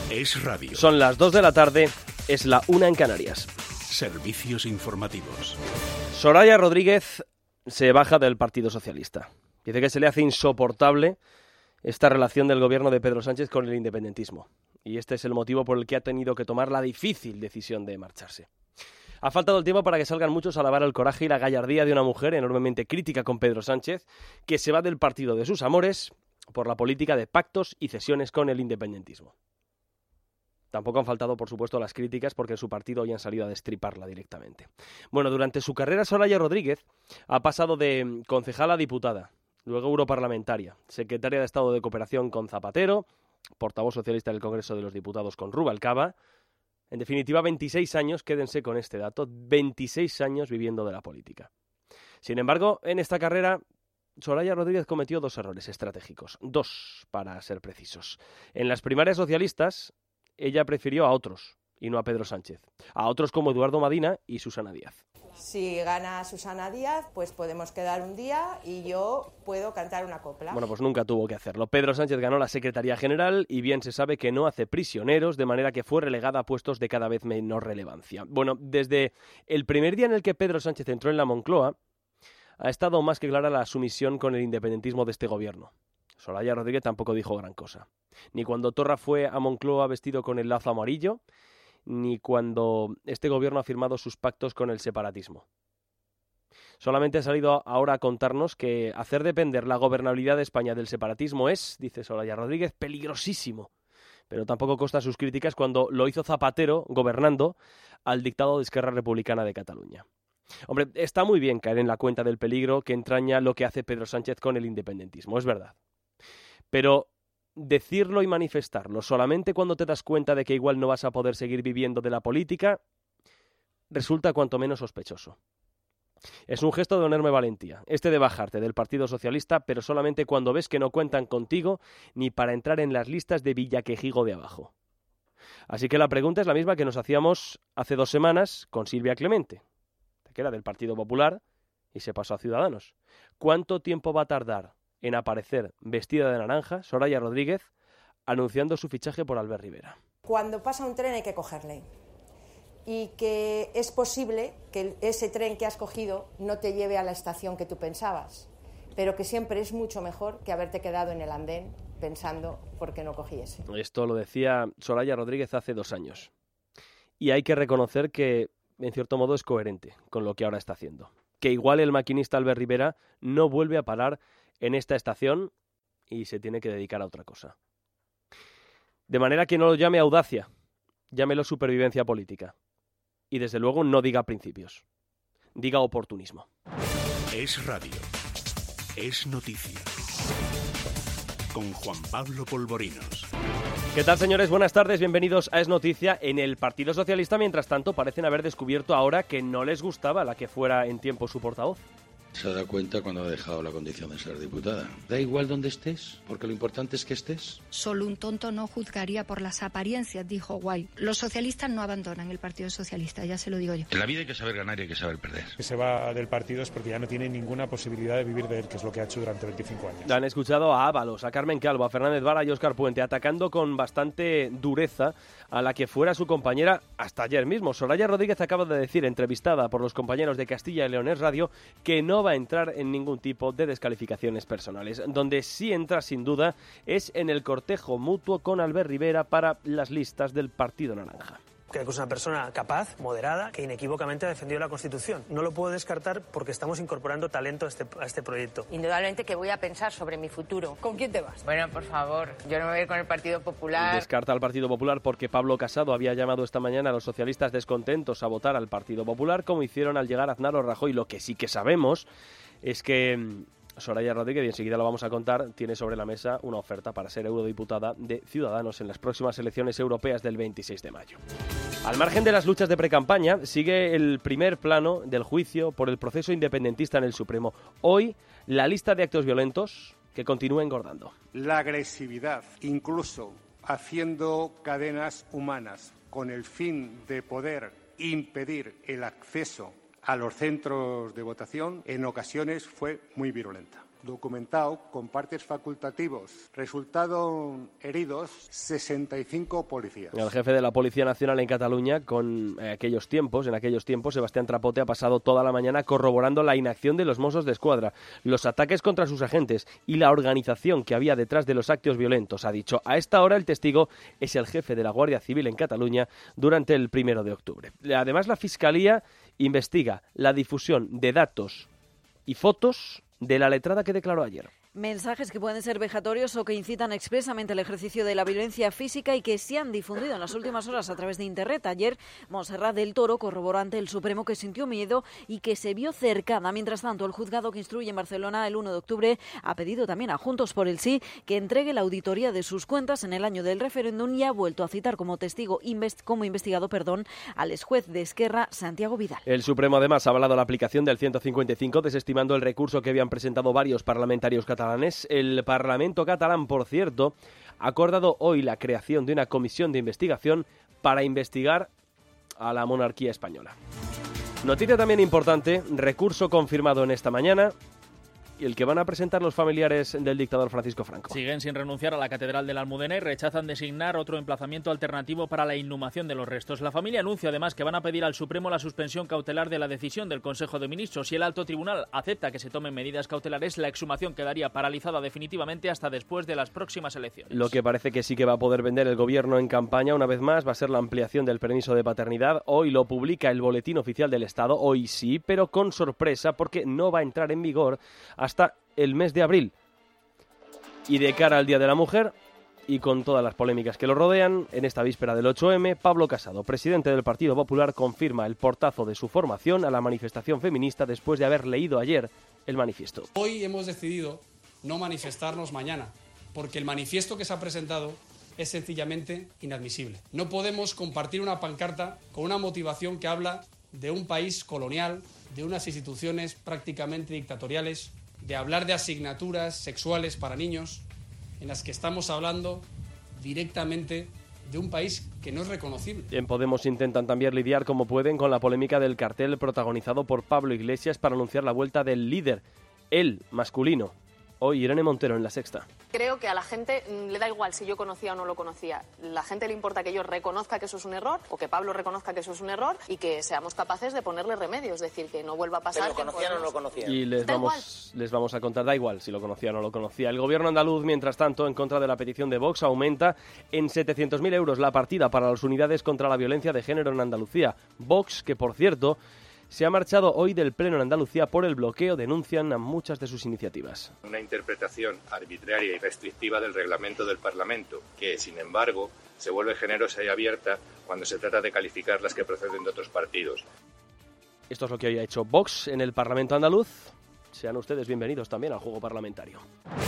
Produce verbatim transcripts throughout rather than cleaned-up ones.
Es radio. Son las dos de la tarde, es la una en Canarias. Servicios informativos. Soraya Rodríguez se baja del Partido Socialista. Dice que se le hace insoportable esta relación del gobierno de Pedro Sánchez con el independentismo. Y este es el motivo por el que ha tenido que tomar la difícil decisión de marcharse. Ha faltado el tiempo para que salgan muchos a alabar el coraje y la gallardía de una mujer enormemente crítica con Pedro Sánchez, que se va del partido de sus amores por la política de pactos y cesiones con el independentismo. Tampoco han faltado, por supuesto, las críticas porque en su partido hoy han salido a destriparla directamente. Bueno, durante su carrera Soraya Rodríguez ha pasado de concejala a diputada, luego europarlamentaria, secretaria de Estado de Cooperación con Zapatero, portavoz socialista del Congreso de los Diputados con Rubalcaba. En definitiva, veintiséis años, quédense con este dato, veintiséis años viviendo de la política. Sin embargo, en esta carrera, Soraya Rodríguez cometió dos errores estratégicos, dos para ser precisos. En las primarias socialistas, ella prefirió a otros, y no a Pedro Sánchez, a otros como Eduardo Madina y Susana Díaz. Si gana Susana Díaz, pues podemos quedar un día y yo puedo cantar una copla. Bueno, pues nunca tuvo que hacerlo. Pedro Sánchez ganó la Secretaría General y bien se sabe que no hace prisioneros, de manera que fue relegada a puestos de cada vez menor relevancia. Bueno, desde el primer día en el que Pedro Sánchez entró en la Moncloa, ha estado más que clara la sumisión con el independentismo de este gobierno. Soraya Rodríguez tampoco dijo gran cosa. Ni cuando Torra fue a Moncloa vestido con el lazo amarillo, ni cuando este gobierno ha firmado sus pactos con el separatismo. Solamente ha salido ahora a contarnos que hacer depender la gobernabilidad de España del separatismo es, dice Soraya Rodríguez, peligrosísimo. Pero tampoco consta sus críticas cuando lo hizo Zapatero, gobernando, al dictado de Esquerra Republicana de Cataluña. Hombre, está muy bien caer en la cuenta del peligro que entraña lo que hace Pedro Sánchez con el independentismo, es verdad. Pero decirlo y manifestarlo solamente cuando te das cuenta de que igual no vas a poder seguir viviendo de la política resulta cuanto menos sospechoso. Es un gesto de enorme valentía, este de bajarte del Partido Socialista, pero solamente cuando ves que no cuentan contigo ni para entrar en las listas de Villaquejigo de abajo. Así que la pregunta es la misma que nos hacíamos hace dos semanas con Silvia Clemente, que era del Partido Popular y se pasó a Ciudadanos. ¿Cuánto tiempo va a tardar en aparecer vestida de naranja Soraya Rodríguez anunciando su fichaje por Albert Rivera? Cuando pasa un tren hay que cogerle. Y que es posible que ese tren que has cogido no te lleve a la estación que tú pensabas, pero que siempre es mucho mejor que haberte quedado en el andén pensando por qué no cogí ese. Esto lo decía Soraya Rodríguez hace dos años. Y hay que reconocer que, en cierto modo, es coherente con lo que ahora está haciendo. Que igual el maquinista Albert Rivera no vuelve a parar en esta estación y se tiene que dedicar a otra cosa. De manera que no lo llame audacia, llámelo supervivencia política. Y desde luego no diga principios, diga oportunismo. Es radio. Es noticia. Con Juan Pablo Polvorinos. ¿Qué tal, señores? Buenas tardes, bienvenidos a Es Noticia. En el Partido Socialista, mientras tanto, parecen haber descubierto ahora que no les gustaba la que fuera en tiempo su portavoz. Se da cuenta cuando ha dejado la condición de ser diputada. Da igual donde estés, porque lo importante es que estés. Solo un tonto no juzgaría por las apariencias, dijo Guay. Los socialistas no abandonan el Partido Socialista, ya se lo digo yo. En la vida hay que saber ganar y hay que saber perder. Que se va del partido es porque ya no tiene ninguna posibilidad de vivir de él, que es lo que ha hecho durante veinticinco años. Han escuchado a Ábalos, a Carmen Calvo, a Fernández Vara y Óscar Puente, atacando con bastante dureza a la que fuera su compañera hasta ayer mismo. Soraya Rodríguez acaba de decir, entrevistada por los compañeros de Castilla y León Es Radio, que no va a entrar en ningún tipo de descalificaciones personales. Donde sí entra sin duda es en el cortejo mutuo con Albert Rivera para las listas del Partido Naranja. Creo que es una persona capaz, moderada, que inequívocamente ha defendido la Constitución. No lo puedo descartar porque estamos incorporando talento a este, a este proyecto. Indudablemente que voy a pensar sobre mi futuro. ¿Con quién te vas? Bueno, por favor, yo no me voy a ir con el Partido Popular. Descarta al Partido Popular porque Pablo Casado había llamado esta mañana a los socialistas descontentos a votar al Partido Popular, como hicieron al llegar Aznar o Rajoy. Lo que sí que sabemos es que Soraya Rodríguez, y enseguida lo vamos a contar, tiene sobre la mesa una oferta para ser eurodiputada de Ciudadanos en las próximas elecciones europeas del veintiséis de mayo. Al margen de las luchas de precampaña, sigue el primer plano del juicio por el proceso independentista en el Supremo. Hoy, la lista de actos violentos que continúa engordando. La agresividad, incluso haciendo cadenas humanas con el fin de poder impedir el acceso a los centros de votación, en ocasiones fue muy virulenta. documentado con partes facultativos. Resultaron heridos sesenta y cinco policías. El jefe de la Policía Nacional en Cataluña, con eh, aquellos tiempos, en aquellos tiempos, Sebastián Trapote, ha pasado toda la mañana corroborando la inacción de los Mossos d'Esquadra, los ataques contra sus agentes y la organización que había detrás de los actos violentos. Ha dicho, a esta hora el testigo es el jefe de la Guardia Civil en Cataluña durante el primero de octubre. Además, la Fiscalía investiga la difusión de datos y fotos de la letrada que declaró ayer. Mensajes que pueden ser vejatorios o que incitan expresamente al ejercicio de la violencia física y que se han difundido en las últimas horas a través de Internet. Ayer, Montserrat del Toro corroboró ante el Supremo que sintió miedo y que se vio cercana. Mientras tanto, el juzgado que instruye en Barcelona el uno de octubre ha pedido también a Juntos por el Sí que entregue la auditoría de sus cuentas en el año del referéndum y ha vuelto a citar como testigo, invest, como investigado, perdón, al exjuez de Esquerra, Santiago Vidal. El Supremo además ha avalado la aplicación del ciento cincuenta y cinco, desestimando el recurso que habían presentado varios parlamentarios catalanes. El Parlamento catalán, por cierto, ha acordado hoy la creación de una comisión de investigación para investigar a la monarquía española. Noticia también importante, recurso confirmado en esta mañana, y el que van a presentar los familiares del dictador Francisco Franco. Siguen sin renunciar a la Catedral de la Almudena y rechazan designar otro emplazamiento alternativo para la inhumación de los restos. La familia anuncia además que van a pedir al Supremo la suspensión cautelar de la decisión del Consejo de Ministros. Si el alto tribunal acepta que se tomen medidas cautelares, la exhumación quedaría paralizada definitivamente hasta después de las próximas elecciones. Lo que parece que sí que va a poder vender el gobierno en campaña una vez más va a ser la ampliación del permiso de paternidad. Hoy lo publica el Boletín Oficial del Estado, hoy sí, pero con sorpresa porque no va a entrar en vigor hasta el mes de abril. Y de cara al Día de la Mujer, y con todas las polémicas que lo rodean, en esta víspera del ocho eme, Pablo Casado, presidente del Partido Popular, confirma el portazo de su formación a la manifestación feminista después de haber leído ayer el manifiesto. Hoy hemos decidido no manifestarnos mañana, porque el manifiesto que se ha presentado es sencillamente inadmisible. No podemos compartir una pancarta con una motivación que habla de un país colonial, de unas instituciones prácticamente dictatoriales, de hablar de asignaturas sexuales para niños, en las que estamos hablando directamente de un país que no es reconocible. En Podemos intentan también lidiar como pueden con la polémica del cartel protagonizado por Pablo Iglesias para anunciar la vuelta del líder, el masculino. Hoy Irene Montero en La Sexta. Creo que a la gente le da igual si yo conocía o no lo conocía. La gente le importa que yo reconozca que eso es un error, o que Pablo reconozca que eso es un error, y que seamos capaces de ponerle remedio, es decir, que no vuelva a pasar. ¿Pero lo conocían o no lo conocían? Y les vamos, les vamos a contar, da igual si lo conocía o no lo conocía. El gobierno andaluz, mientras tanto, en contra de la petición de Vox, aumenta en setecientos mil euros la partida para las unidades contra la violencia de género en Andalucía. Vox, que por cierto se ha marchado hoy del Pleno en Andalucía por el bloqueo, denuncian a muchas de sus iniciativas. Una interpretación arbitraria y restrictiva del reglamento del Parlamento, que, sin embargo, se vuelve generosa y abierta cuando se trata de calificar las que proceden de otros partidos. Esto es lo que hoy ha hecho Vox en el Parlamento andaluz. Sean ustedes bienvenidos también al juego parlamentario.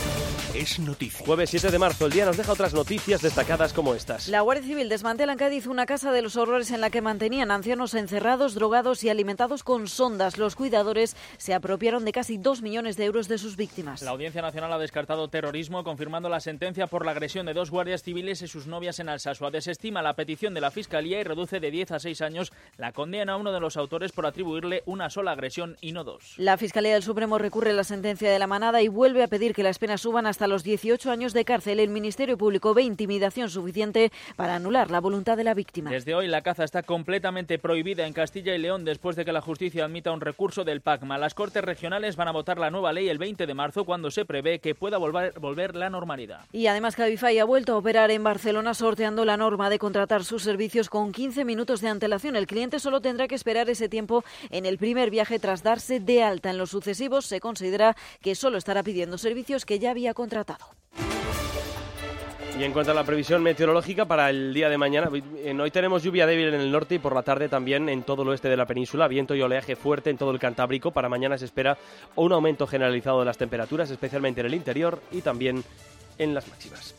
Es noticia. Jueves siete de marzo, el día nos deja otras noticias destacadas como estas. La Guardia Civil desmantela en Cádiz una casa de los horrores en la que mantenían ancianos encerrados, drogados y alimentados con sondas. Los cuidadores se apropiaron de casi dos millones de euros de sus víctimas. La Audiencia Nacional ha descartado terrorismo, confirmando la sentencia por la agresión de dos guardias civiles y sus novias en Alsasua. Desestima la petición de la Fiscalía y reduce de diez a seis años la condena a uno de los autores por atribuirle una sola agresión y no dos. La Fiscalía del Supremo recurre la sentencia de la manada y vuelve a pedir que las penas suban hasta los dieciocho años de cárcel. El Ministerio Público ve intimidación suficiente para anular la voluntad de la víctima. Desde hoy la caza está completamente prohibida en Castilla y León después de que la justicia admita un recurso del PACMA. Las Cortes Regionales van a votar la nueva ley el veinte de marzo, cuando se prevé que pueda volver, volver la normalidad. Y además Cabify ha vuelto a operar en Barcelona sorteando la norma de contratar sus servicios con quince minutos de antelación. El cliente solo tendrá que esperar ese tiempo en el primer viaje tras darse de alta. En los sucesivos se considera que solo estará pidiendo servicios que ya había contratado. Y en cuanto a la previsión meteorológica para el día de mañana, hoy tenemos lluvia débil en el norte y por la tarde también en todo el oeste de la península, viento y oleaje fuerte en todo el Cantábrico. Para mañana se espera un aumento generalizado de las temperaturas, especialmente en el interior y también en las máximas.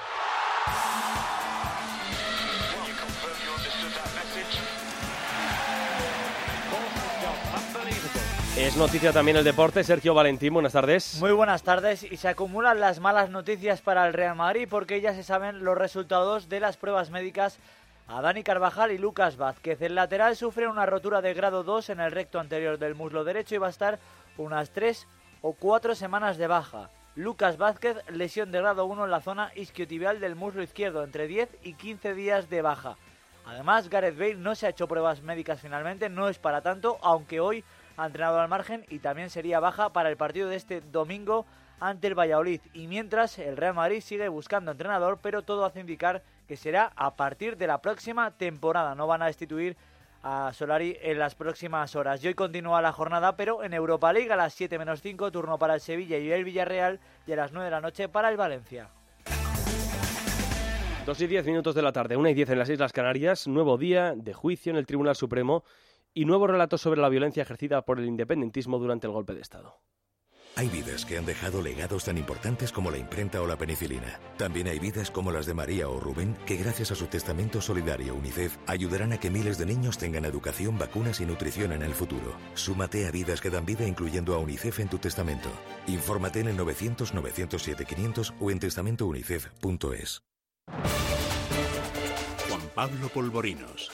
Es noticia también el deporte. Sergio Valentín, buenas tardes. Muy buenas tardes. Y se acumulan las malas noticias para el Real Madrid porque ya se saben los resultados de las pruebas médicas a Dani Carvajal y Lucas Vázquez. El lateral sufre una rotura de grado dos en el recto anterior del muslo derecho y va a estar unas tres o cuatro semanas de baja. Lucas Vázquez, lesión de grado uno en la zona isquiotibial del muslo izquierdo, entre diez y quince días de baja. Además, Gareth Bale no se ha hecho pruebas médicas finalmente, no es para tanto, aunque hoy ha entrenado al margen y también sería baja para el partido de este domingo ante el Valladolid. Y mientras, el Real Madrid sigue buscando entrenador, pero todo hace indicar que será a partir de la próxima temporada. No van a destituir a Solari en las próximas horas. Y hoy continúa la jornada, pero en Europa League a las siete menos cinco, turno para el Sevilla y el Villarreal, y a las nueve de la noche para el Valencia. Dos y diez minutos de la tarde, una y diez en las Islas Canarias, nuevo día de juicio en el Tribunal Supremo y nuevos relatos sobre la violencia ejercida por el independentismo durante el golpe de Estado. Hay vidas que han dejado legados tan importantes como la imprenta o la penicilina. También hay vidas como las de María o Rubén, que gracias a su testamento solidario UNICEF ayudarán a que miles de niños tengan educación, vacunas y nutrición en el futuro. Súmate a Vidas que dan vida incluyendo a UNICEF en tu testamento. Infórmate en el novecientos, novecientos siete, quinientos o en testamento unicef punto es. Juan Pablo Polvorinos.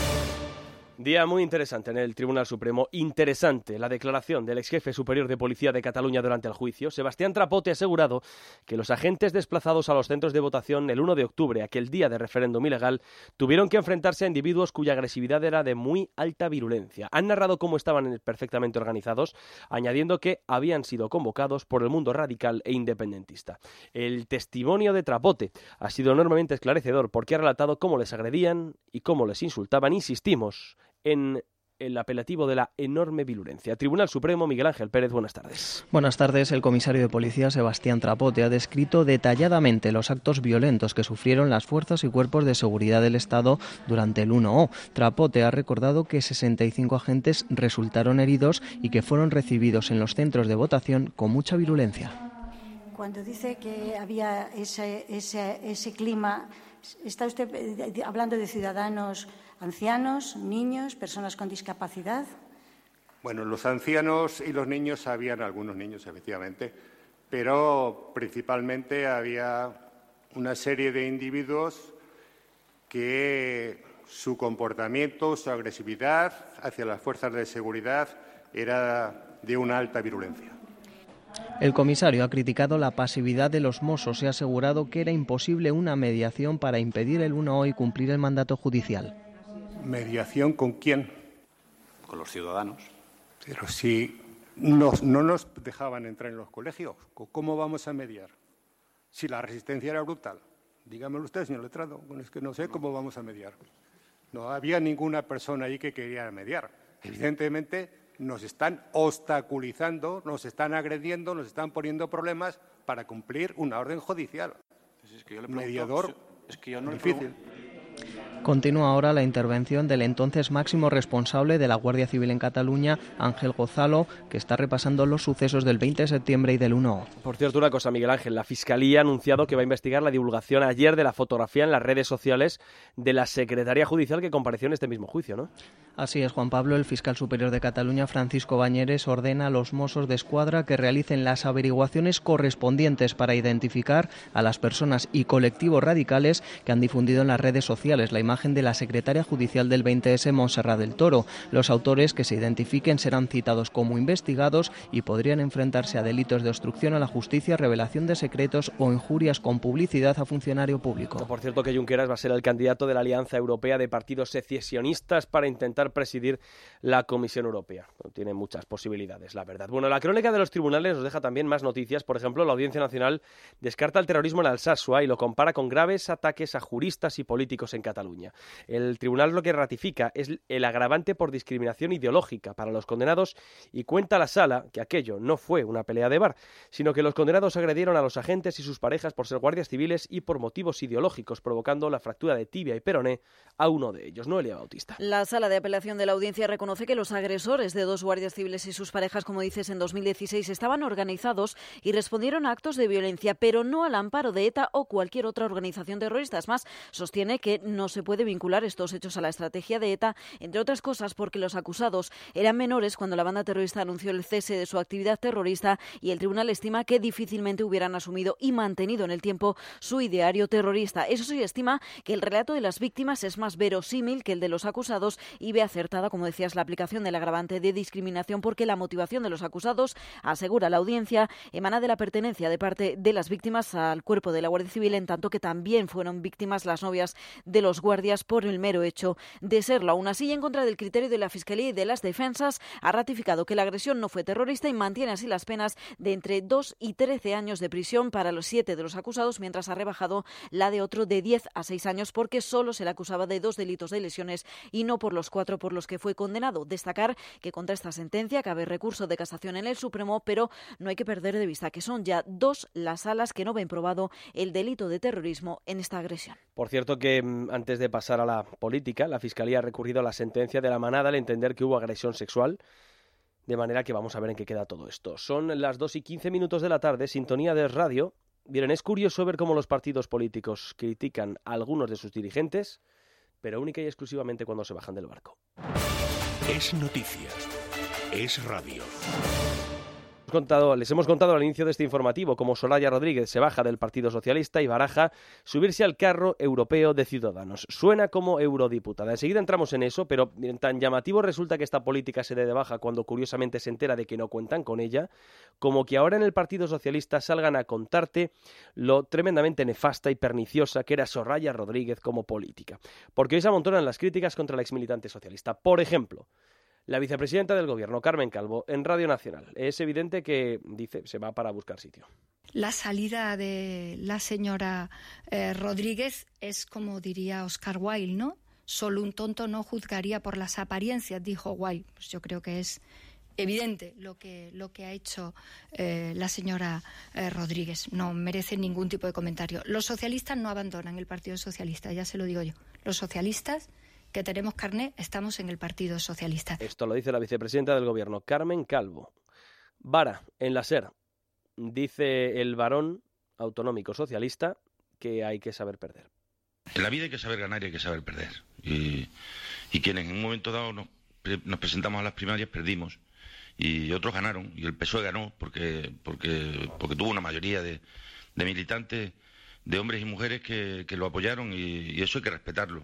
Día muy interesante en el Tribunal Supremo. Interesante la declaración del exjefe superior de Policía de Cataluña durante el juicio. Sebastián Trapote ha asegurado que los agentes desplazados a los centros de votación el uno de octubre, aquel día de referéndum ilegal, tuvieron que enfrentarse a individuos cuya agresividad era de muy alta virulencia. Han narrado cómo estaban perfectamente organizados, añadiendo que habían sido convocados por el mundo radical e independentista. El testimonio de Trapote ha sido enormemente esclarecedor porque ha relatado cómo les agredían y cómo les insultaban. Insistimos en el apelativo de la enorme virulencia. Tribunal Supremo, Miguel Ángel Pérez, buenas tardes. Buenas tardes. El comisario de policía, Sebastián Trapote, ha descrito detalladamente los actos violentos que sufrieron las fuerzas y cuerpos de seguridad del Estado durante el uno O. Trapote ha recordado que sesenta y cinco agentes resultaron heridos y que fueron recibidos en los centros de votación con mucha virulencia. Cuando dice que había ese, ese, ese clima, ¿está usted hablando de ciudadanos ancianos, niños, personas con discapacidad? Bueno, los ancianos y los niños, habían algunos niños, efectivamente, pero principalmente había una serie de individuos que su comportamiento, su agresividad hacia las fuerzas de seguridad era de una alta virulencia. El comisario ha criticado la pasividad de los Mossos y ha asegurado que era imposible una mediación para impedir el uno O y cumplir el mandato judicial. ¿Mediación con quién? Con los ciudadanos. Pero si nos, no nos dejaban entrar en los colegios, ¿cómo vamos a mediar? Si la resistencia era brutal. Dígamelo usted, señor letrado, es que no sé cómo vamos a mediar. No había ninguna persona ahí que quería mediar. Evidentemente nos están obstaculizando, nos están agrediendo, nos están poniendo problemas para cumplir una orden judicial. Pues es que yo le pregunto, Mediador, es que yo no difícil. Continúa ahora la intervención del entonces máximo responsable de la Guardia Civil en Cataluña, Ángel Gozalo, que está repasando los sucesos del veinte de septiembre y del uno O. Por cierto, una cosa, Miguel Ángel, la Fiscalía ha anunciado que va a investigar la divulgación ayer de la fotografía en las redes sociales de la secretaria judicial que compareció en este mismo juicio, ¿no? Así es, Juan Pablo. El fiscal superior de Cataluña, Francisco Bañeres, ordena a los Mossos de Escuadra que realicen las averiguaciones correspondientes para identificar a las personas y colectivos radicales que han difundido en las redes sociales la imagen de la secretaria judicial del veinte ese, Montserrat del Toro. Los autores que se identifiquen serán citados como investigados y podrían enfrentarse a delitos de obstrucción a la justicia, revelación de secretos o injurias con publicidad a funcionario público. Por cierto, que Junqueras va a ser el candidato de la Alianza Europea de Partidos Secesionistas para intentar presidir la Comisión Europea. Tiene muchas posibilidades, la verdad. Bueno, la crónica de los tribunales nos deja también más noticias. Por ejemplo, la Audiencia Nacional descarta el terrorismo en Alsasua y lo compara con graves ataques a juristas y políticos en Cataluña. El tribunal lo que ratifica es el agravante por discriminación ideológica para los condenados y cuenta a la sala que aquello no fue una pelea de bar, sino que los condenados agredieron a los agentes y sus parejas por ser guardias civiles y por motivos ideológicos, provocando la fractura de tibia y peroné a uno de ellos. Noelia Bautista. La sala de apelación de la audiencia reconoce que los agresores de dos guardias civiles y sus parejas, como dices, en dos mil dieciséis estaban organizados y respondieron a actos de violencia, pero no al amparo de ETA o cualquier otra organización terrorista. Es más, sostiene que no se puede puede vincular estos hechos a la estrategia de ETA, entre otras cosas porque los acusados eran menores cuando la banda terrorista anunció el cese de su actividad terrorista y el tribunal estima que difícilmente hubieran asumido y mantenido en el tiempo su ideario terrorista. Eso sí, estima que el relato de las víctimas es más verosímil que el de los acusados y ve acertada, como decías, la aplicación del agravante de discriminación porque la motivación de los acusados, asegura la audiencia, emana de la pertenencia de parte de las víctimas al cuerpo de la Guardia Civil, en tanto que también fueron víctimas las novias de los guardias por el mero hecho de serlo. Aún así, en contra del criterio de la Fiscalía y de las defensas, ha ratificado que la agresión no fue terrorista y mantiene así las penas de entre dos y trece años de prisión para los siete de los acusados, mientras ha rebajado la de otro de diez a seis años porque solo se le acusaba de dos delitos de lesiones y no por los cuatro por los que fue condenado. Destacar que contra esta sentencia cabe recurso de casación en el Supremo, pero no hay que perder de vista que son ya dos las salas que no ven probado el delito de terrorismo en esta agresión. Por cierto que antes de pasar a la política, la Fiscalía ha recurrido a la sentencia de la Manada al entender que hubo agresión sexual, de manera que vamos a ver en qué queda todo esto. Son las dos y quince minutos de la tarde, sintonía de radio. Miren, es curioso ver cómo los partidos políticos critican a algunos de sus dirigentes, pero única y exclusivamente cuando se bajan del barco. Es noticia. Es radio. Contado, les hemos contado al inicio de este informativo cómo Soraya Rodríguez se baja del Partido Socialista y baraja subirse al carro europeo de Ciudadanos. Suena como eurodiputada. Enseguida entramos en eso, pero tan llamativo resulta que esta política se dé de baja cuando curiosamente se entera de que no cuentan con ella, como que ahora en el Partido Socialista salgan a contarte lo tremendamente nefasta y perniciosa que era Soraya Rodríguez como política. Porque hoy se amontonan las críticas contra la exmilitante socialista. Por ejemplo, la vicepresidenta del Gobierno, Carmen Calvo, en Radio Nacional. Es evidente que, dice, se va para buscar sitio. La salida de la señora eh, Rodríguez es, como diría Oscar Wilde, ¿no? Solo un tonto no juzgaría por las apariencias, dijo Wilde. Pues yo creo que es evidente lo que, lo que ha hecho eh, la señora eh, Rodríguez. No merece ningún tipo de comentario. Los socialistas no abandonan el Partido Socialista, ya se lo digo yo. Los socialistas que tenemos carné, estamos en el Partido Socialista. Esto lo dice la vicepresidenta del Gobierno, Carmen Calvo. Vara, en la SER, dice el varón autonómico socialista que hay que saber perder. En la vida hay que saber ganar y hay que saber perder. Y, y quienes en un momento dado nos, nos presentamos a las primarias perdimos. Y otros ganaron. Y el P S O E ganó porque, porque, porque tuvo una mayoría de, de militantes, de hombres y mujeres que, que lo apoyaron y, y eso hay que respetarlo.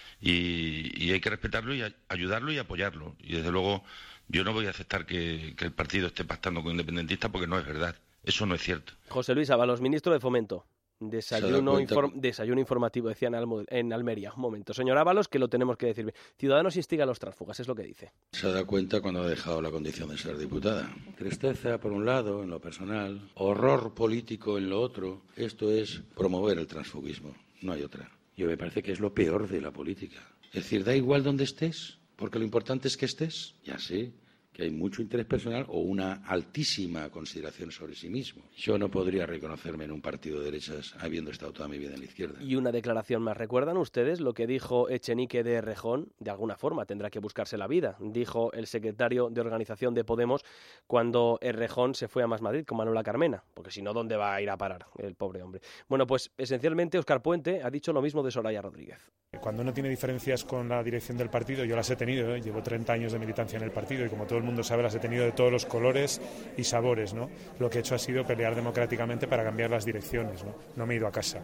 Y, y hay que respetarlo y a, ayudarlo y apoyarlo. Y desde luego yo no voy a aceptar que, que el partido esté pactando con independentistas porque no es verdad. Eso no es cierto. José Luis Ábalos, ministro de Fomento. Desayuno, inform, desayuno informativo, decía en, Almo, en Almería. Un momento. Señor Ábalos, que lo tenemos que decir. Ciudadanos instiga a los tránsfugas, es lo que dice. Se da cuenta cuando ha dejado la condición de ser diputada. Tristeza por un lado, en lo personal. Horror político en lo otro. Esto es promover el transfugismo. No hay otra. Yo me parece que es lo peor de la política. Es decir, da igual donde estés, porque lo importante es que estés. Ya sé que hay mucho interés personal o una altísima consideración sobre sí mismo. Yo no podría reconocerme en un partido de derechas habiendo estado toda mi vida en la izquierda. Y una declaración más. ¿Recuerdan ustedes lo que dijo Echenique de Errejón? De alguna forma tendrá que buscarse la vida, dijo el secretario de organización de Podemos cuando Errejón se fue a Más Madrid con Manuela Carmena, porque si no, ¿dónde va a ir a parar el pobre hombre? Bueno, pues esencialmente Óscar Puente ha dicho lo mismo de Soraya Rodríguez. Cuando uno tiene diferencias con la dirección del partido, yo las he tenido, ¿eh? Llevo treinta años de militancia en el partido y como todo el mundo sabe las he tenido de todos los colores y sabores, ¿no? Lo que he hecho ha sido pelear democráticamente para cambiar las direcciones, ¿no? No me he ido a casa.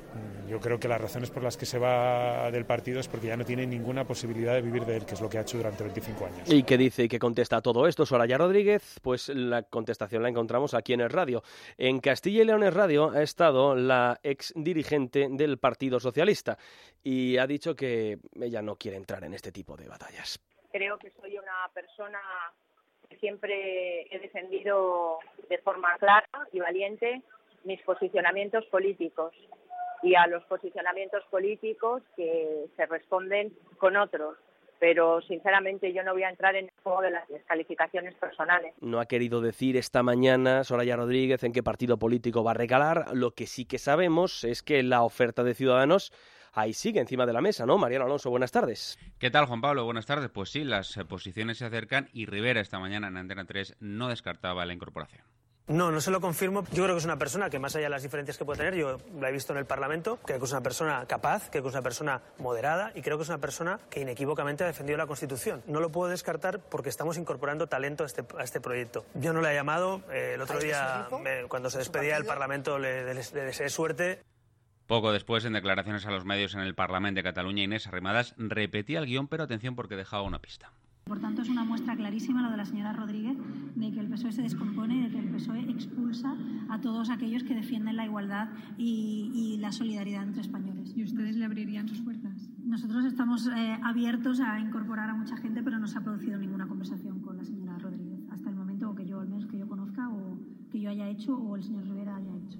Yo creo que las razones por las que se va del partido es porque ya no tiene ninguna posibilidad de vivir de él, que es lo que ha hecho durante veinticinco años. ¿Y qué dice y qué contesta a todo esto Soraya Rodríguez? Pues la contestación la encontramos aquí en el radio. En Castilla y León es Radio ha estado la ex dirigente del Partido Socialista y ha dicho que ella no quiere entrar en este tipo de batallas. Creo que soy una persona que siempre he defendido de forma clara y valiente mis posicionamientos políticos y a los posicionamientos políticos que se responden con otros. Pero sinceramente yo no voy a entrar en el juego de las descalificaciones personales. No ha querido decir esta mañana Soraya Rodríguez en qué partido político va a recalar. Lo que sí que sabemos es que la oferta de Ciudadanos ahí sigue encima de la mesa, ¿no? Mariano Alonso, buenas tardes. ¿Qué tal, Juan Pablo? Buenas tardes. Pues sí, las posiciones se acercan y Rivera esta mañana en Antena tres no descartaba la incorporación. No, no se lo confirmo. Yo creo que es una persona que, más allá de las diferencias que puede tener, yo la he visto en el Parlamento, creo que es una persona capaz, creo que es una persona moderada y creo que es una persona que inequívocamente ha defendido la Constitución. No lo puedo descartar porque estamos incorporando talento a este, a este proyecto. Yo no la he llamado, eh, el otro día, me, cuando se despedía del Parlamento, le, le, le deseé suerte. Poco después, en declaraciones a los medios en el Parlamento de Cataluña, Inés Arrimadas repetía el guión, pero atención porque dejaba una pista. Por tanto, es una muestra clarísima lo de la señora Rodríguez de que el P S O E se descompone y de que el P S O E expulsa a todos aquellos que defienden la igualdad y, y la solidaridad entre españoles. ¿Y ustedes le abrirían sus puertas? Nosotros estamos eh, abiertos a incorporar a mucha gente, pero no se ha producido ninguna conversación con la señora Rodríguez hasta el momento, o que yo, al menos que yo conozca, o que yo haya hecho, o el señor Rivera haya hecho.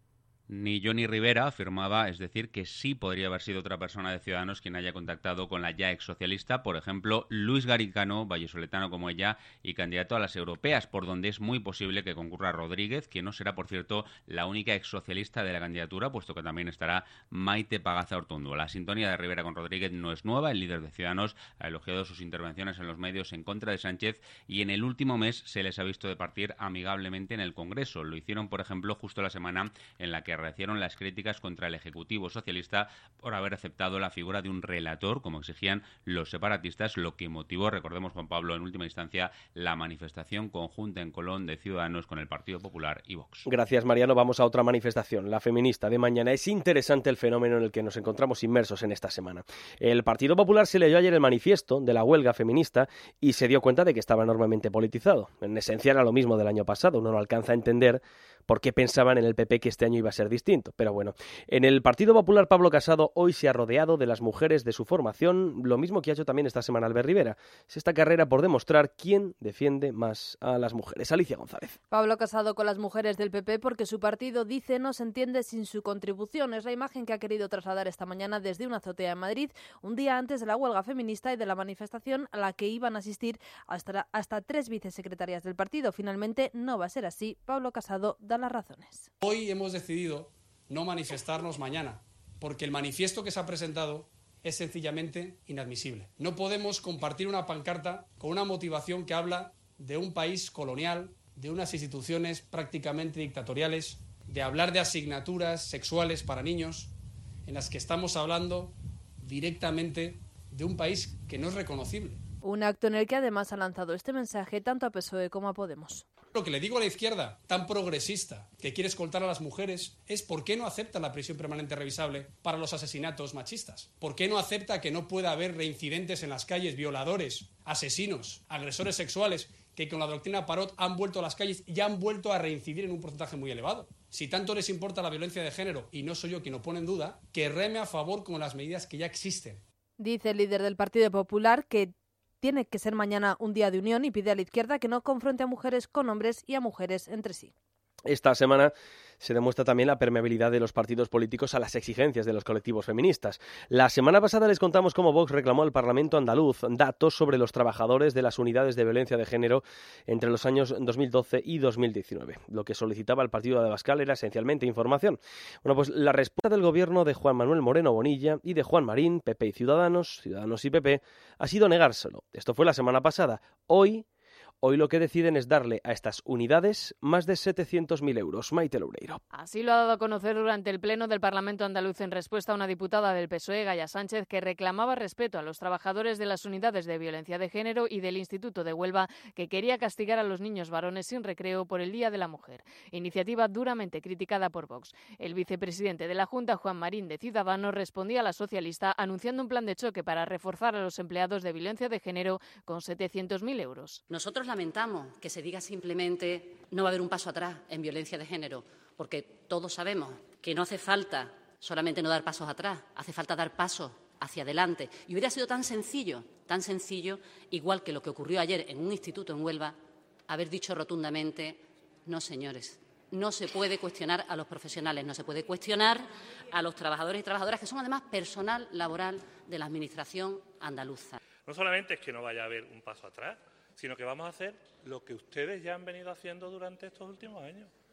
Ni Johnny Rivera afirmaba, es decir, que sí podría haber sido otra persona de Ciudadanos quien haya contactado con la ya exsocialista, por ejemplo, Luis Garicano, vallesoletano como ella y candidato a las europeas, por donde es muy posible que concurra Rodríguez, que no será, por cierto, la única exsocialista de la candidatura, puesto que también estará Maite Pagaza Ortuondo. La sintonía de Rivera con Rodríguez no es nueva, el líder de Ciudadanos ha elogiado sus intervenciones en los medios en contra de Sánchez y en el último mes se les ha visto departir amigablemente en el Congreso. Lo hicieron, por ejemplo, justo la semana en la que reaccionaron las críticas contra el Ejecutivo Socialista por haber aceptado la figura de un relator, como exigían los separatistas, lo que motivó, recordemos, Juan Pablo, en última instancia, la manifestación conjunta en Colón de Ciudadanos con el Partido Popular y Vox. Gracias, Mariano. Vamos a otra manifestación, la feminista de mañana. Es interesante el fenómeno en el que nos encontramos inmersos en esta semana. El Partido Popular se leyó ayer el manifiesto de la huelga feminista y se dio cuenta de que estaba enormemente politizado. En esencia era lo mismo del año pasado. Uno no alcanza a entender por qué pensaban en el P P que este año iba a ser distinto. Pero bueno, en el Partido Popular, Pablo Casado hoy se ha rodeado de las mujeres de su formación, lo mismo que ha hecho también esta semana Albert Rivera. Es esta carrera por demostrar quién defiende más a las mujeres. Alicia González. Pablo Casado con las mujeres del P P porque su partido dice no se entiende sin su contribución. Es la imagen que ha querido trasladar esta mañana desde una azotea en Madrid, un día antes de la huelga feminista y de la manifestación a la que iban a asistir hasta, hasta tres vicesecretarias del partido. Finalmente no va a ser así. Pablo Casado da las razones. Hoy hemos decidido no manifestarnos mañana, porque el manifiesto que se ha presentado es sencillamente inadmisible. No podemos compartir una pancarta con una motivación que habla de un país colonial, de unas instituciones prácticamente dictatoriales, de hablar de asignaturas sexuales para niños, en las que estamos hablando directamente de un país que no es reconocible. Un acto en el que además ha lanzado este mensaje tanto a P S O E como a Podemos. Lo que le digo a la izquierda, tan progresista, que quiere escoltar a las mujeres, es ¿por qué no acepta la prisión permanente revisable para los asesinatos machistas? ¿Por qué no acepta que no pueda haber reincidentes en las calles, violadores, asesinos, agresores sexuales, que con la doctrina Parot han vuelto a las calles y han vuelto a reincidir en un porcentaje muy elevado? Si tanto les importa la violencia de género, y no soy yo quien lo pone en duda, que reme a favor con las medidas que ya existen. Dice el líder del Partido Popular que tiene que ser mañana un día de unión y pide a la izquierda que no confronte a mujeres con hombres y a mujeres entre sí. Esta semana se demuestra también la permeabilidad de los partidos políticos a las exigencias de los colectivos feministas. La semana pasada les contamos cómo Vox reclamó al Parlamento andaluz datos sobre los trabajadores de las unidades de violencia de género entre los años dos mil doce y dos mil diecinueve. Lo que solicitaba el partido de Abascal era esencialmente información. Bueno, pues la respuesta del gobierno de Juan Manuel Moreno Bonilla y de Juan Marín, P P y Ciudadanos, Ciudadanos y P P, ha sido negárselo. Esto fue la semana pasada. Hoy... Hoy lo que deciden es darle a estas unidades más de setecientos mil euros. Maite Loureiro. Así lo ha dado a conocer durante el Pleno del Parlamento andaluz en respuesta a una diputada del P S O E, Gaya Sánchez, que reclamaba respeto a los trabajadores de las unidades de violencia de género y del Instituto de Huelva, que quería castigar a los niños varones sin recreo por el Día de la Mujer. Iniciativa duramente criticada por Vox. El vicepresidente de la Junta, Juan Marín, de Ciudadanos, respondía a la socialista anunciando un plan de choque para reforzar a los empleados de violencia de género con setecientos mil euros. Nosotros lamentamos que se diga simplemente no va a haber un paso atrás en violencia de género, porque todos sabemos que no hace falta solamente no dar pasos atrás, hace falta dar pasos hacia adelante. Y hubiera sido tan sencillo, tan sencillo, igual que lo que ocurrió ayer en un instituto en Huelva, haber dicho rotundamente, no señores, no se puede cuestionar a los profesionales, no se puede cuestionar a los trabajadores y trabajadoras que son además personal laboral de la Administración andaluza. No solamente es que no vaya a haber un paso atrás, sino que vamos a hacer lo que ustedes ya han venido haciendo durante estos últimos años.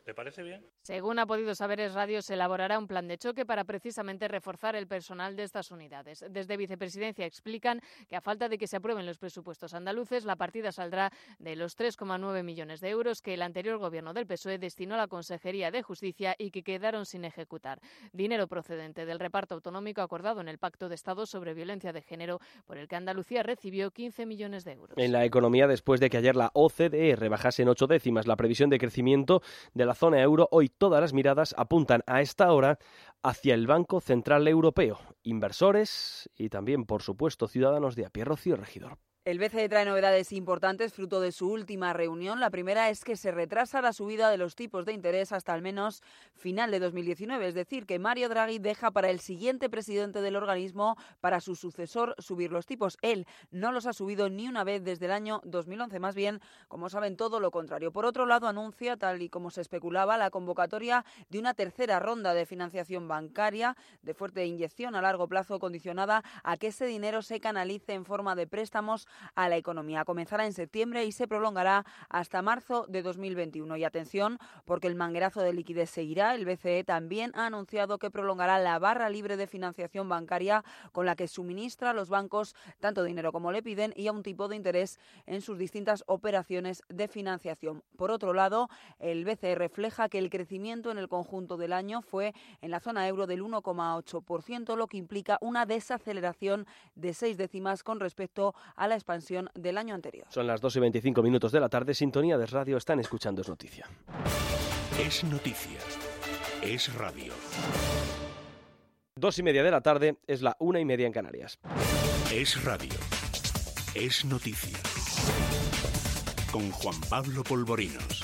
¿Le parece bien? Según ha podido saber Es Radio, se elaborará un plan de choque para precisamente reforzar el personal de estas unidades. Desde Vicepresidencia explican que a falta de que se aprueben los presupuestos andaluces, la partida saldrá de los tres coma nueve millones de euros que el anterior gobierno del P S O E destinó a la Consejería de Justicia y que quedaron sin ejecutar. Dinero procedente del reparto autonómico acordado en el Pacto de Estado sobre Violencia de Género, por el que Andalucía recibió quince millones de euros. En la economía, después de que ayer la O C D E rebajase en ocho décimas la previsión de crecimiento de la zona euro, hoy todas las miradas apuntan a esta hora hacia el Banco Central Europeo. Inversores y también, por supuesto, ciudadanos de a pie. Rocío Regidor. El B C E trae novedades importantes fruto de su última reunión. La primera es que se retrasa la subida de los tipos de interés hasta al menos final de dos mil diecinueve. Es decir, que Mario Draghi deja para el siguiente presidente del organismo, para su sucesor, subir los tipos. Él no los ha subido ni una vez desde el año dos mil once. Más bien, como saben, todo lo contrario. Por otro lado, anuncia, tal y como se especulaba, la convocatoria de una tercera ronda de financiación bancaria de fuerte inyección a largo plazo, condicionada a que ese dinero se canalice en forma de préstamos a la economía. Comenzará en septiembre y se prolongará hasta marzo de dos mil veintiuno. Y atención, porque el manguerazo de liquidez seguirá. El B C E también ha anunciado que prolongará la barra libre de financiación bancaria con la que suministra a los bancos tanto dinero como le piden y a un tipo de interés en sus distintas operaciones de financiación. Por otro lado, el B C E refleja que el crecimiento en el conjunto del año fue en la zona euro del uno coma ocho por ciento, lo que implica una desaceleración de seis décimas con respecto a la expansión del año anterior. Son las dos y veinticinco minutos de la tarde, sintonía de Radio, están escuchando Es Noticia. Es Noticia, Es Radio. Dos y media de la tarde, es la una y media en Canarias. Es Radio, Es Noticia. Con Juan Pablo Polvorinos.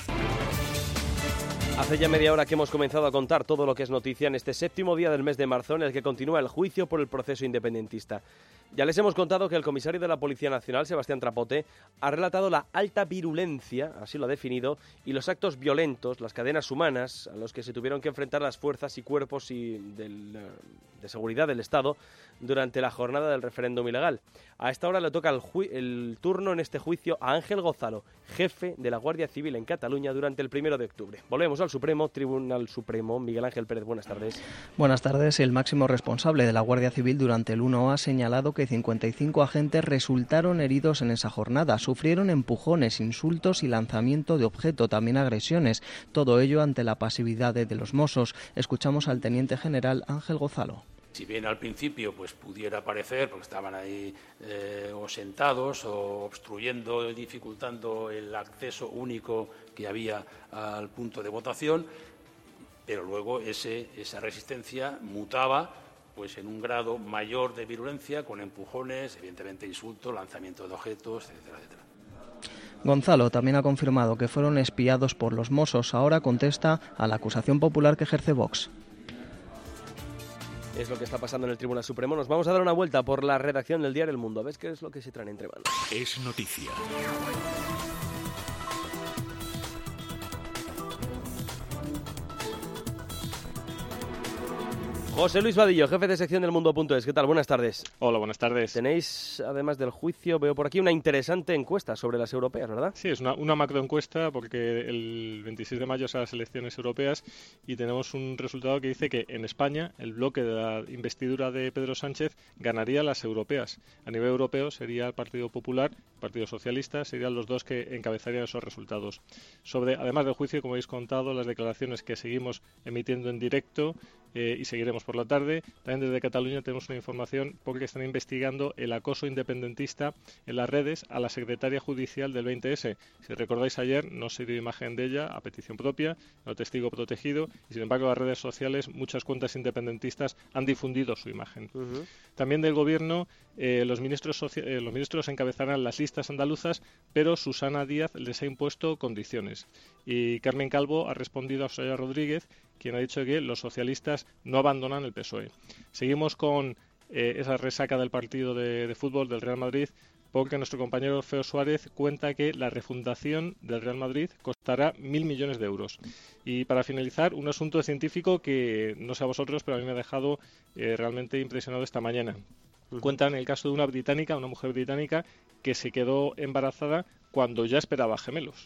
Hace ya media hora que hemos comenzado a contar todo lo que es noticia en este séptimo día del mes de marzo, en el que continúa el juicio por el proceso independentista. Ya les hemos contado que el comisario de la Policía Nacional, Sebastián Trapote, ha relatado la alta virulencia, así lo ha definido, y los actos violentos, las cadenas humanas, a los que se tuvieron que enfrentar las fuerzas y cuerpos y del, de seguridad del Estado durante la jornada del referéndum ilegal. A esta hora le toca el, ju- el turno en este juicio a Ángel Gozalo, jefe de la Guardia Civil en Cataluña durante el primero de octubre. Volvemos al Supremo, Tribunal Supremo. Miguel Ángel Pérez, buenas tardes. Buenas tardes. El máximo responsable de la Guardia Civil durante el uno ha señalado que cincuenta y cinco agentes resultaron heridos en esa jornada. Sufrieron empujones, insultos y lanzamiento de objeto, también agresiones. Todo ello ante la pasividad de los Mossos. Escuchamos al teniente general Ángel Gozalo. Si bien al principio pues pudiera parecer, porque estaban ahí eh, o sentados o obstruyendo, dificultando el acceso único que había al punto de votación, pero luego ese, esa resistencia mutaba pues en un grado mayor de virulencia, con empujones, evidentemente insultos, lanzamiento de objetos, etcétera, etcétera. Gonzalo también ha confirmado que fueron espiados por los Mossos. Ahora contesta a la acusación popular que ejerce Vox. Es lo que está pasando en el Tribunal Supremo. Nos vamos a dar una vuelta por la redacción del diario El Mundo. A ver qué es lo que se traen entre manos. Es Noticia. José Luis Vadillo, jefe de sección del Mundo.es. ¿Qué tal? Buenas tardes. Hola, buenas tardes. Tenéis, además del juicio, veo por aquí una interesante encuesta sobre las europeas, ¿verdad? Sí, es una, una macroencuesta porque el veintiséis de mayo son las elecciones europeas y tenemos un resultado que dice que en España el bloque de la investidura de Pedro Sánchez ganaría las europeas. A nivel europeo sería el Partido Popular, el Partido Socialista, serían los dos que encabezarían esos resultados. Sobre, además del juicio, como habéis contado, las declaraciones que seguimos emitiendo en directo eh, y seguiremos por la tarde. También desde Cataluña tenemos una información porque están investigando el acoso independentista en las redes a la secretaria judicial del veinte ese. Si recordáis, ayer no se dio imagen de ella a petición propia, no testigo protegido, y sin embargo las redes sociales, muchas cuentas independentistas han difundido su imagen. Uh-huh. También del gobierno, eh, los ministros socia- eh, los ministros encabezarán las listas andaluzas, pero Susana Díaz les ha impuesto condiciones. Y Carmen Calvo ha respondido a Soraya Rodríguez, quien ha dicho que los socialistas no abandonan el P S O E. Seguimos con eh, esa resaca del partido de, de fútbol del Real Madrid, porque nuestro compañero Feo Suárez cuenta que la refundación del Real Madrid costará mil millones de euros. Y para finalizar, un asunto científico que no sé a vosotros, pero a mí me ha dejado eh, realmente impresionado esta mañana. Cuentan el caso de una británica, una mujer británica, que se quedó embarazada cuando ya esperaba gemelos.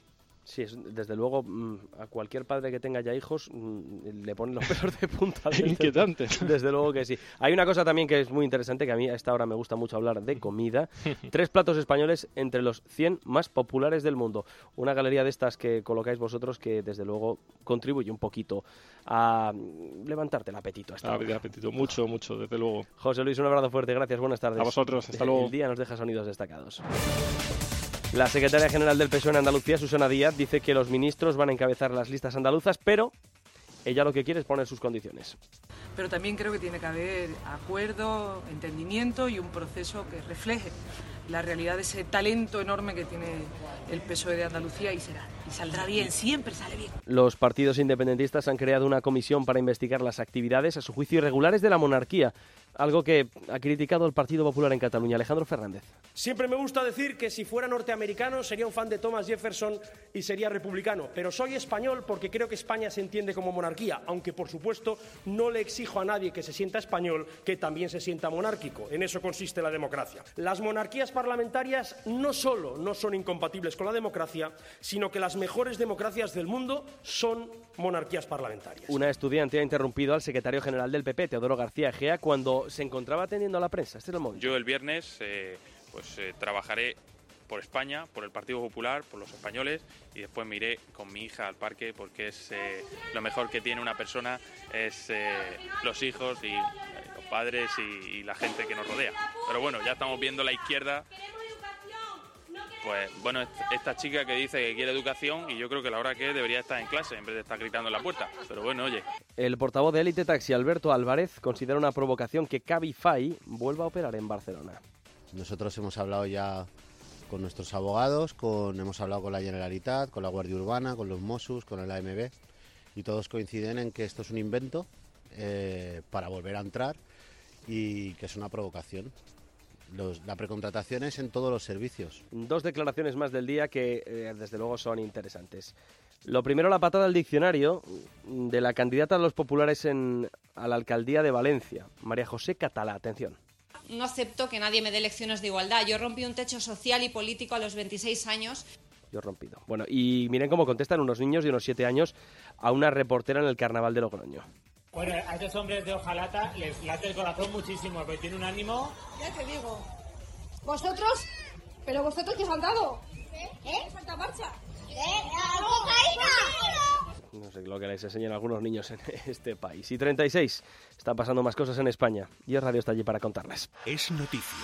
Sí, es, desde luego, a cualquier padre que tenga ya hijos le ponen los pelos de punta. Desde, Inquietante. Desde luego que sí. Hay una cosa también que es muy interesante, que a mí a esta hora me gusta mucho hablar de comida. Tres platos españoles entre los cien más populares del mundo. Una galería de estas que colocáis vosotros que desde luego contribuye un poquito a levantarte el apetito. Hasta el apetito, mucho, mucho, desde luego. José Luis, un abrazo fuerte, gracias, buenas tardes. A vosotros, hasta luego. El día nos deja sonidos destacados. La secretaria general del P S O E en Andalucía, Susana Díaz, dice que los ministros van a encabezar las listas andaluzas, pero ella lo que quiere es poner sus condiciones. Pero también creo que tiene que haber acuerdo, entendimiento y un proceso que refleje la realidad de ese talento enorme que tiene el P S O E de Andalucía y será, y saldrá bien, siempre sale bien. Los partidos independentistas han creado una comisión para investigar las actividades, a su juicio, irregulares de la monarquía, algo que ha criticado el Partido Popular en Cataluña. Alejandro Fernández. Siempre me gusta decir que si fuera norteamericano sería un fan de Thomas Jefferson y sería republicano, pero soy español porque creo que España se entiende como monarquía, aunque por supuesto no le exijo a nadie que se sienta español que también se sienta monárquico. En eso consiste la democracia. Las monarquías parlamentarias no solo no son incompatibles con la democracia, sino que las mejores democracias del mundo son monarquías parlamentarias. Una estudiante ha interrumpido al secretario general del P P, Teodoro García Egea, cuando se encontraba atendiendo a la prensa. Este es el momento. Yo el viernes eh, pues eh, trabajaré por España, por el Partido Popular, por los españoles, y después me iré con mi hija al parque porque es eh, lo mejor que tiene una persona, es eh, los hijos y eh, los padres y, y la gente que nos rodea. Pero bueno, ya estamos viendo la izquierda. Pues bueno, esta chica que dice que quiere educación y yo creo que la hora que es debería estar en clase en vez de estar gritando en la puerta. Pero bueno, oye. El portavoz de Elite Taxi, Alberto Álvarez, considera una provocación que Cabify vuelva a operar en Barcelona. Nosotros hemos hablado ya con nuestros abogados, con, hemos hablado con la Generalitat, con la Guardia Urbana, con los Mossos, con el A M B y todos coinciden en que esto es un invento eh, para volver a entrar y que es una provocación. Los, la precontratación es en todos los servicios. Dos declaraciones más del día que eh, desde luego son interesantes. Lo primero, la patada al diccionario de la candidata de los populares en, a la alcaldía de Valencia, María José Catalá. Atención. No acepto que nadie me dé lecciones de igualdad. Yo rompí un techo social y político a los veintiséis años. Yo rompido. Bueno, y miren cómo contestan unos niños de unos siete años a una reportera en el Carnaval de Logroño. Bueno, a estos hombres de hojalata les late el corazón muchísimo, porque tiene un ánimo... Ya te digo. ¿Vosotros? ¿Pero vosotros qué os han dado? ¿Eh? ¿Eh? ¿Falta marcha? ¿Eh? ¡La cocaína! No sé lo que les enseñan algunos niños en este país. Y treinta y seis. Están pasando más cosas en España. Y el radio está allí para contarlas. Es noticia.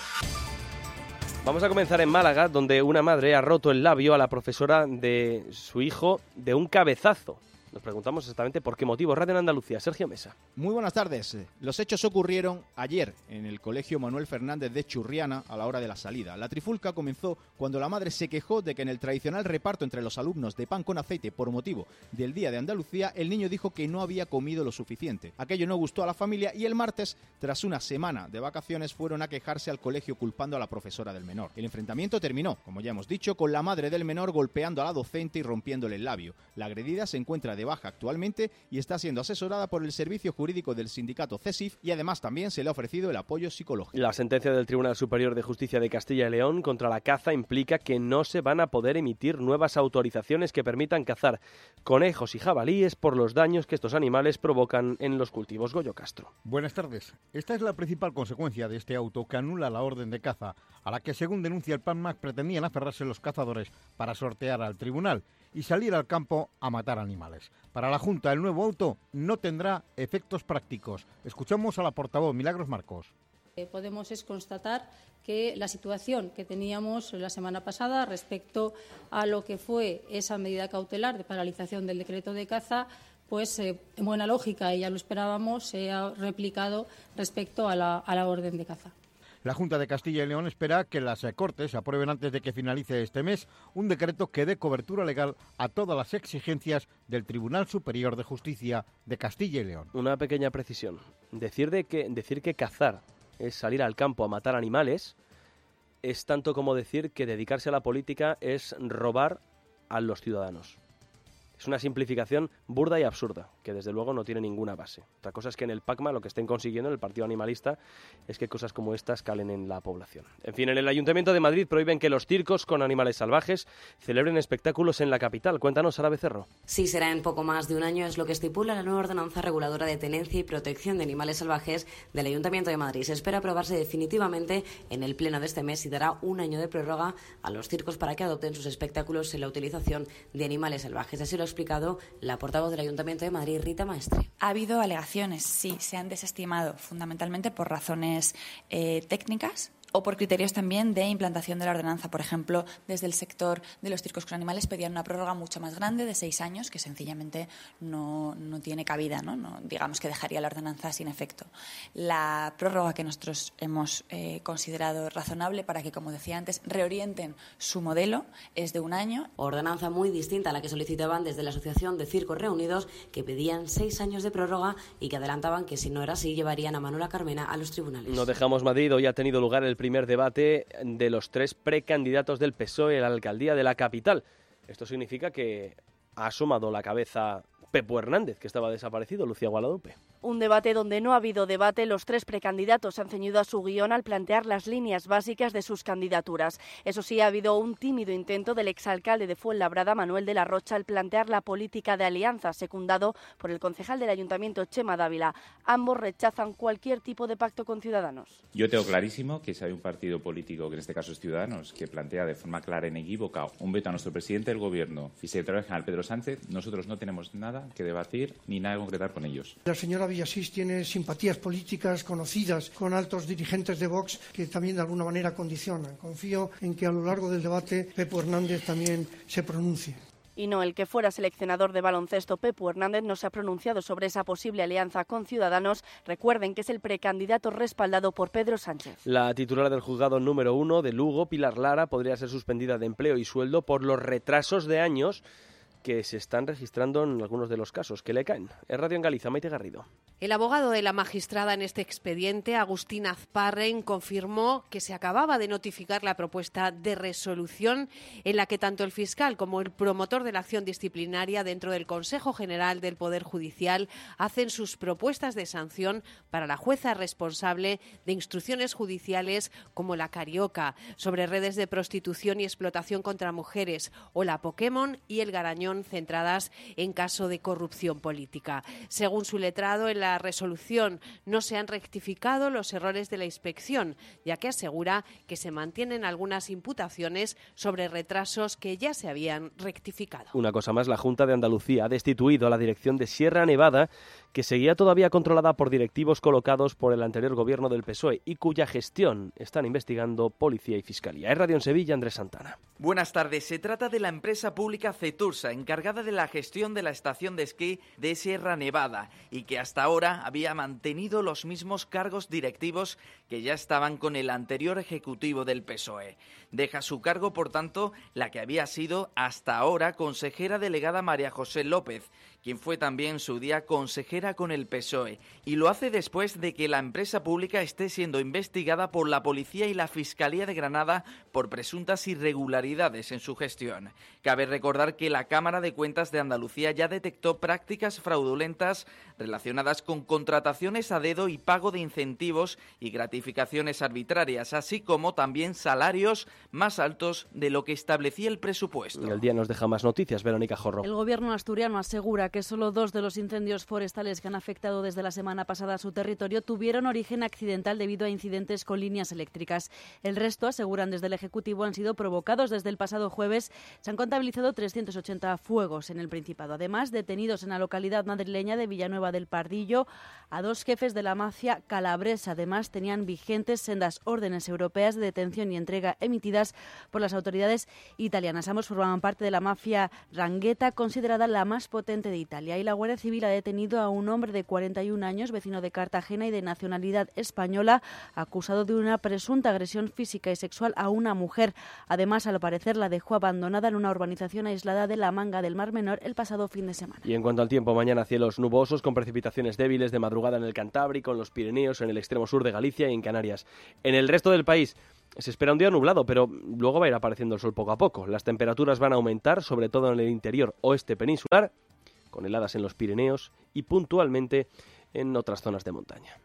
Vamos a comenzar en Málaga, donde una madre ha roto el labio a la profesora de su hijo de un cabezazo. Nos preguntamos exactamente por qué motivo. Radio en Andalucía, Sergio Mesa. Muy buenas tardes. Los hechos ocurrieron ayer en el Colegio Manuel Fernández de Churriana a la hora de la salida. La trifulca comenzó cuando la madre se quejó de que en el tradicional reparto entre los alumnos de pan con aceite por motivo del Día de Andalucía, el niño dijo que no había comido lo suficiente. Aquello no gustó a la familia y el martes, tras una semana de vacaciones, fueron a quejarse al colegio culpando a la profesora del menor. El enfrentamiento terminó, como ya hemos dicho, con la madre del menor golpeando a la docente y rompiéndole el labio. La agredida se encuentra de baja actualmente y está siendo asesorada por el servicio jurídico del sindicato CESIF y además también se le ha ofrecido el apoyo psicológico. La sentencia del Tribunal Superior de Justicia de Castilla y León contra la caza implica que no se van a poder emitir nuevas autorizaciones que permitan cazar conejos y jabalíes por los daños que estos animales provocan en los cultivos. Goyo Castro. Buenas tardes. Esta es la principal consecuencia de este auto que anula la orden de caza, a la que según denuncia el PANMAC pretendían aferrarse los cazadores para sortear al tribunal y salir al campo a matar animales. Para la Junta, el nuevo auto no tendrá efectos prácticos. Escuchamos a la portavoz Milagros Marcos. Podemos es constatar que la situación que teníamos la semana pasada respecto a lo que fue esa medida cautelar de paralización del decreto de caza, pues eh, en buena lógica, y ya lo esperábamos, se ha replicado respecto a la, a la orden de caza. La Junta de Castilla y León espera que las Cortes aprueben antes de que finalice este mes un decreto que dé cobertura legal a todas las exigencias del Tribunal Superior de Justicia de Castilla y León. Una pequeña precisión. Decir, de que, decir que cazar es salir al campo a matar animales es tanto como decir que dedicarse a la política es robar a los ciudadanos. Es una simplificación burda y absurda, que desde luego no tiene ninguna base. Otra cosa es que en el PACMA lo que estén consiguiendo en el Partido Animalista es que cosas como estas calen en la población. En fin, en el Ayuntamiento de Madrid prohíben que los circos con animales salvajes celebren espectáculos en la capital. Cuéntanos, Sara Becerro. Sí, será en poco más de un año, es lo que estipula la nueva ordenanza reguladora de tenencia y protección de animales salvajes del Ayuntamiento de Madrid. Se espera aprobarse definitivamente en el pleno de este mes y dará un año de prórroga a los circos para que adopten sus espectáculos en la utilización de animales salvajes. Así lo ha explicado la portavoz del Ayuntamiento de Madrid, Rita Maestre. Ha habido alegaciones, sí, se han desestimado fundamentalmente por razones eh, técnicas o por criterios también de implantación de la ordenanza. Por ejemplo, desde el sector de los circos con animales pedían una prórroga mucho más grande, de seis años, que sencillamente no, no tiene cabida, ¿no? No, digamos que dejaría la ordenanza sin efecto. La prórroga que nosotros hemos eh, considerado razonable para que, como decía antes, reorienten su modelo es de un año. Ordenanza muy distinta a la que solicitaban desde la Asociación de Circos Reunidos, que pedían seis años de prórroga y que adelantaban que, si no era así, llevarían a Manuela Carmena a los tribunales. No dejamos Madrid. Hoy ha tenido lugar el primer debate de los tres precandidatos del P S O E a la alcaldía de la capital. Esto significa que ha asomado la cabeza Pepu Hernández, que estaba desaparecido. Lucía Guadalupe. Un debate donde no ha habido debate. Los tres precandidatos han ceñido a su guión al plantear las líneas básicas de sus candidaturas. Eso sí, ha habido un tímido intento del exalcalde de Fuenlabrada, Manuel de la Rocha, al plantear la política de alianza, secundado por el concejal del Ayuntamiento, Chema Dávila. Ambos rechazan cualquier tipo de pacto con Ciudadanos. Yo tengo clarísimo que si hay un partido político, que en este caso es Ciudadanos, que plantea de forma clara e inequívoca un veto a nuestro presidente del Gobierno y secretario general Pedro Sánchez, nosotros no tenemos nada que debatir ni nada que concretar con ellos. La señora Villasís tiene simpatías políticas conocidas con altos dirigentes de Vox que también de alguna manera condicionan. Confío en que a lo largo del debate Pepu Hernández también se pronuncie. Y no, el que fuera seleccionador de baloncesto, Pepu Hernández, no se ha pronunciado sobre esa posible alianza con Ciudadanos. Recuerden que es el precandidato respaldado por Pedro Sánchez. La titular del juzgado número uno de Lugo, Pilar Lara, podría ser suspendida de empleo y sueldo por los retrasos de años que se están registrando en algunos de los casos que le caen. Es Radio en Galicia, Maite Garrido. El abogado de la magistrada en este expediente, Agustín Azparren, confirmó que se acababa de notificar la propuesta de resolución en la que tanto el fiscal como el promotor de la acción disciplinaria dentro del Consejo General del Poder Judicial hacen sus propuestas de sanción para la jueza responsable de instrucciones judiciales como la Carioca, sobre redes de prostitución y explotación contra mujeres, o la Pokémon y el Garañón, centradas en caso de corrupción política. Según su letrado, en la resolución no se han rectificado los errores de la inspección, ya que asegura que se mantienen algunas imputaciones sobre retrasos que ya se habían rectificado. Una cosa más, la Junta de Andalucía ha destituido a la dirección de Sierra Nevada, que seguía todavía controlada por directivos colocados por el anterior gobierno del P S O E y cuya gestión están investigando Policía y Fiscalía. Es Radio en Sevilla, Andrés Santana. Buenas tardes. Se trata de la empresa pública Cetursa, encargada de la gestión de la estación de esquí de Sierra Nevada y que hasta ahora había mantenido los mismos cargos directivos que ya estaban con el anterior ejecutivo del P S O E. Deja su cargo, por tanto, la que había sido hasta ahora consejera delegada María José López, quien fue también en su día consejera con el P S O E, y lo hace después de que la empresa pública esté siendo investigada por la Policía y la Fiscalía de Granada por presuntas irregularidades en su gestión. Cabe recordar que la Cámara de Cuentas de Andalucía ya detectó prácticas fraudulentas relacionadas con contrataciones a dedo y pago de incentivos y gratificaciones arbitrarias, así como también salarios más altos de lo que establecía el presupuesto. El día nos deja más noticias, Verónica Jorro. El gobierno asturiano asegura que solo dos de los incendios forestales que han afectado desde la semana pasada a su territorio tuvieron origen accidental debido a incidentes con líneas eléctricas. El resto, aseguran desde el Ejecutivo, han sido provocados. Desde el pasado jueves se han contabilizado trescientos ochenta fuegos en el Principado. Además, detenidos en la localidad madrileña de Villanueva del Pardillo a dos jefes de la mafia calabresa. Además, tenían vigentes sendas órdenes europeas de detención y entrega emitidas por las autoridades italianas. Ambos formaban parte de la mafia Rangheta, considerada la más potente de Italia. Y la Guardia Civil ha detenido a un hombre de cuarenta y un años, vecino de Cartagena y de nacionalidad española, acusado de una presunta agresión física y sexual a una mujer. Además, al parecer, la dejó abandonada en una urbanización aislada de la Manga del Mar Menor el pasado fin de semana. Y en cuanto al tiempo, mañana cielos nubosos con precipitaciones débiles de madrugada en el Cantábrico, en los Pirineos, en el extremo sur de Galicia y en Canarias. En el resto del país, Se espera un día nublado, pero luego va a ir apareciendo el sol poco a poco. Las temperaturas van a aumentar, sobre todo en el interior oeste peninsular, con heladas en los Pirineos y puntualmente en otras zonas de montaña.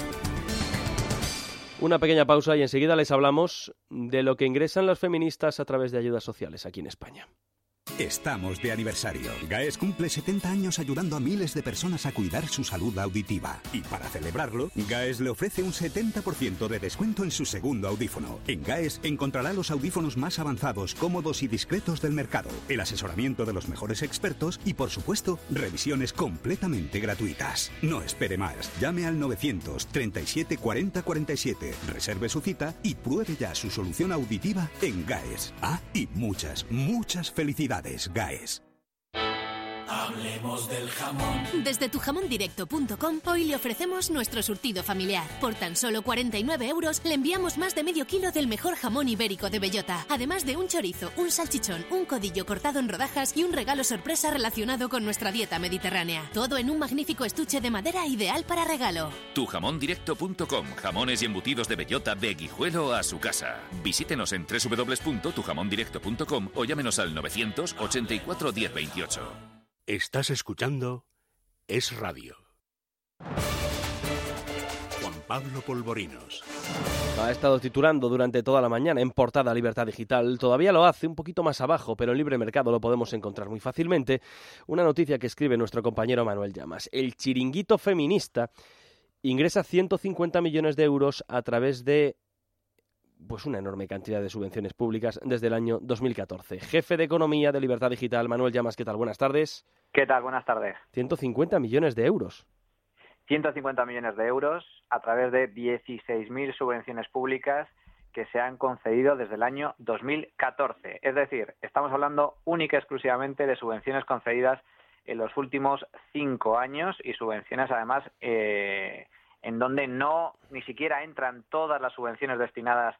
Una pequeña pausa y enseguida les hablamos de lo que ingresan las feministas a través de ayudas sociales aquí en España. Estamos de aniversario. GAES cumple setenta años ayudando a miles de personas a cuidar su salud auditiva. Y para celebrarlo, GAES le ofrece un setenta por ciento de descuento en su segundo audífono. En GAES encontrará los audífonos más avanzados, cómodos y discretos del mercado, el asesoramiento de los mejores expertos y, por supuesto, revisiones completamente gratuitas. No espere más. Llame al novecientos treinta y siete cuarenta cuarenta y siete, reserve su cita y pruebe ya su solución auditiva en GAES. Ah, y muchas, muchas felicidades. GAES. Hablemos del jamón. Desde tu jamón directo punto com hoy le ofrecemos nuestro surtido familiar. Por tan solo cuarenta y nueve euros le enviamos más de medio kilo del mejor jamón ibérico de bellota, además de un chorizo, un salchichón, un codillo cortado en rodajas y un regalo sorpresa relacionado con nuestra dieta mediterránea. Todo en un magnífico estuche de madera ideal para regalo. tu jamón directo punto com. Jamones y embutidos de bellota de Guijuelo a su casa. Visítenos en doble u doble u doble u punto tu jamón directo punto com o llámenos al novecientos ochenta y cuatro diez veintiocho. Estás escuchando Es Radio. Juan Pablo Polvorinos. Ha estado titulando durante toda la mañana en portada Libertad Digital. Todavía lo hace un poquito más abajo, pero en Libre Mercado lo podemos encontrar muy fácilmente. Una noticia que escribe nuestro compañero Manuel Llamas. El chiringuito feminista ingresa ciento cincuenta millones de euros a través de pues una enorme cantidad de subvenciones públicas desde el año dos mil catorce. Jefe de Economía de Libertad Digital, Manuel Llamas, ¿qué tal? Buenas tardes. ¿Qué tal? Buenas tardes. ciento cincuenta millones de euros. ciento cincuenta millones de euros a través de dieciséis mil subvenciones públicas que se han concedido desde el año dos mil catorce. Es decir, estamos hablando única y exclusivamente de subvenciones concedidas en los últimos cinco años y subvenciones además eh, en donde no ni siquiera entran todas las subvenciones destinadas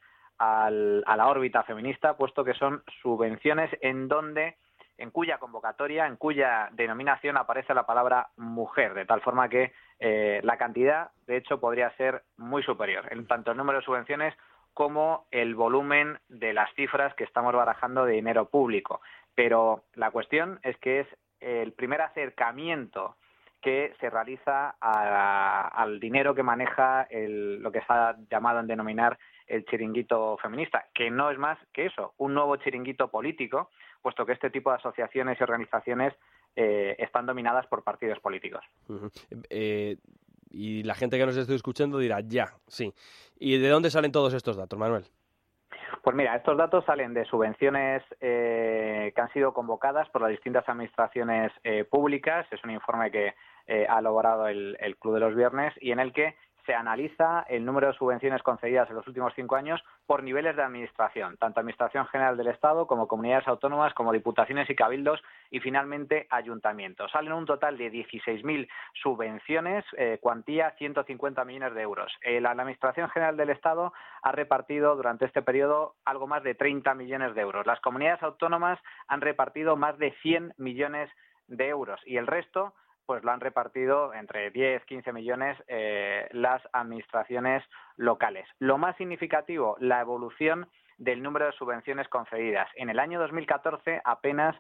al, a la órbita feminista, puesto que son subvenciones en donde, en cuya convocatoria, en cuya denominación aparece la palabra mujer, de tal forma que eh, la cantidad, de hecho, podría ser muy superior, en tanto el número de subvenciones como el volumen de las cifras que estamos barajando de dinero público. Pero la cuestión es que es el primer acercamiento que se realiza a, al dinero que maneja el, lo que se ha llamado en denominar el chiringuito feminista, que no es más que eso, un nuevo chiringuito político, puesto que este tipo de asociaciones y organizaciones eh, están dominadas por partidos políticos. Uh-huh. Eh, y la gente que nos esté escuchando dirá, ya, sí. ¿Y de dónde salen todos estos datos, Manuel? Pues mira, estos datos salen de subvenciones eh, que han sido convocadas por las distintas administraciones eh, públicas. Es un informe que eh, ha elaborado el, el Club de los Viernes y en el que se analiza el número de subvenciones concedidas en los últimos cinco años por niveles de administración, tanto Administración General del Estado como comunidades autónomas, como diputaciones y cabildos y finalmente ayuntamientos. Salen un total de dieciséis mil subvenciones, eh, cuantía ciento cincuenta millones de euros. Eh, la Administración General del Estado ha repartido durante este periodo algo más de treinta millones de euros. Las comunidades autónomas han repartido más de cien millones de euros y el resto pues lo han repartido entre diez, quince millones eh, las administraciones locales. Lo más significativo, la evolución del número de subvenciones concedidas. En el año dos mil catorce apenas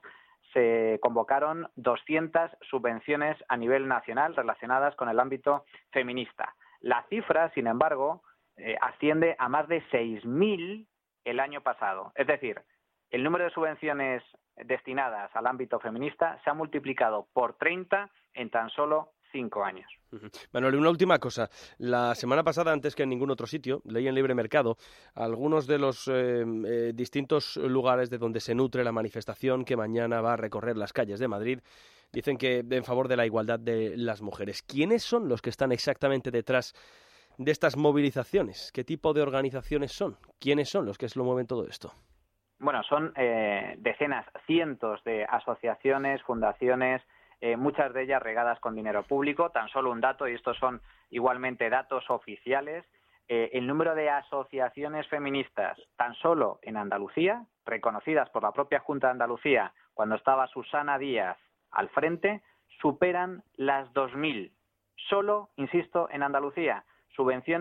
se convocaron doscientas subvenciones a nivel nacional relacionadas con el ámbito feminista. La cifra, sin embargo, eh, asciende a más de seis mil el año pasado. Es decir, el número de subvenciones destinadas al ámbito feminista se ha multiplicado por treinta en tan solo cinco años. Uh-huh. Manuel, una última cosa. La semana pasada, antes que en ningún otro sitio, leí en Libre Mercado algunos de los eh, eh, distintos lugares de donde se nutre la manifestación que mañana va a recorrer las calles de Madrid. Dicen que en favor de la igualdad de las mujeres. ¿Quiénes son los que están exactamente detrás de estas movilizaciones? ¿Qué tipo de organizaciones son? ¿Quiénes son los que lo mueven todo esto? Bueno, son eh, decenas, cientos de asociaciones, fundaciones, eh, muchas de ellas regadas con dinero público. Tan solo un dato, y estos son igualmente datos oficiales, eh, el número de asociaciones feministas tan solo en Andalucía, reconocidas por la propia Junta de Andalucía cuando estaba Susana Díaz al frente, superan las dos mil. Solo, insisto, en Andalucía, subvenciones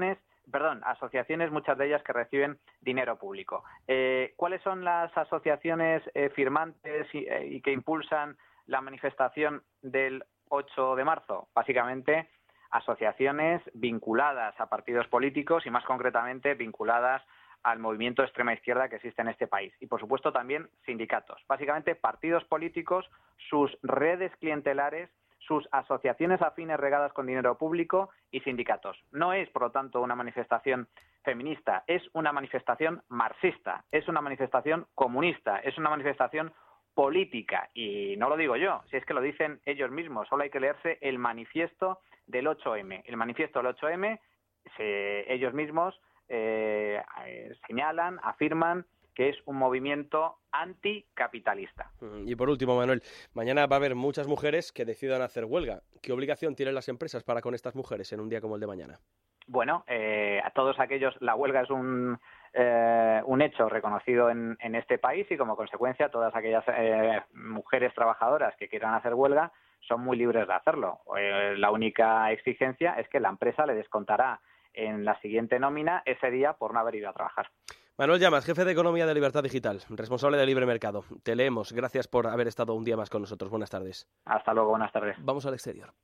perdón, asociaciones, muchas de ellas que reciben dinero público. Eh, ¿Cuáles son las asociaciones eh, firmantes y, eh, y que impulsan la manifestación del ocho de marzo? Básicamente, asociaciones vinculadas a partidos políticos y, más concretamente, vinculadas al movimiento de extrema izquierda que existe en este país. Y, por supuesto, también sindicatos. Básicamente, partidos políticos, sus redes clientelares, sus asociaciones afines regadas con dinero público y sindicatos. No es, por lo tanto, una manifestación feminista, es una manifestación marxista, es una manifestación comunista, es una manifestación política. Y no lo digo yo, si es que lo dicen ellos mismos, solo hay que leerse el manifiesto del ocho eme. El manifiesto del ocho eme, se, ellos mismos eh, eh, señalan, afirman que es un movimiento anticapitalista. Y por último, Manuel, mañana va a haber muchas mujeres que decidan hacer huelga. ¿Qué obligación tienen las empresas para con estas mujeres en un día como el de mañana? Bueno, eh, a todos aquellos, la huelga es un, eh, un hecho reconocido en, en este país y, como consecuencia, todas aquellas eh, mujeres trabajadoras que quieran hacer huelga son muy libres de hacerlo. Eh, la única exigencia es que la empresa le descontará en la siguiente nómina ese día por no haber ido a trabajar. Manuel Llamas, jefe de Economía de Libertad Digital, responsable de Libre Mercado. Te leemos. Gracias por haber estado un día más con nosotros. Buenas tardes. Hasta luego, buenas tardes. Vamos al exterior.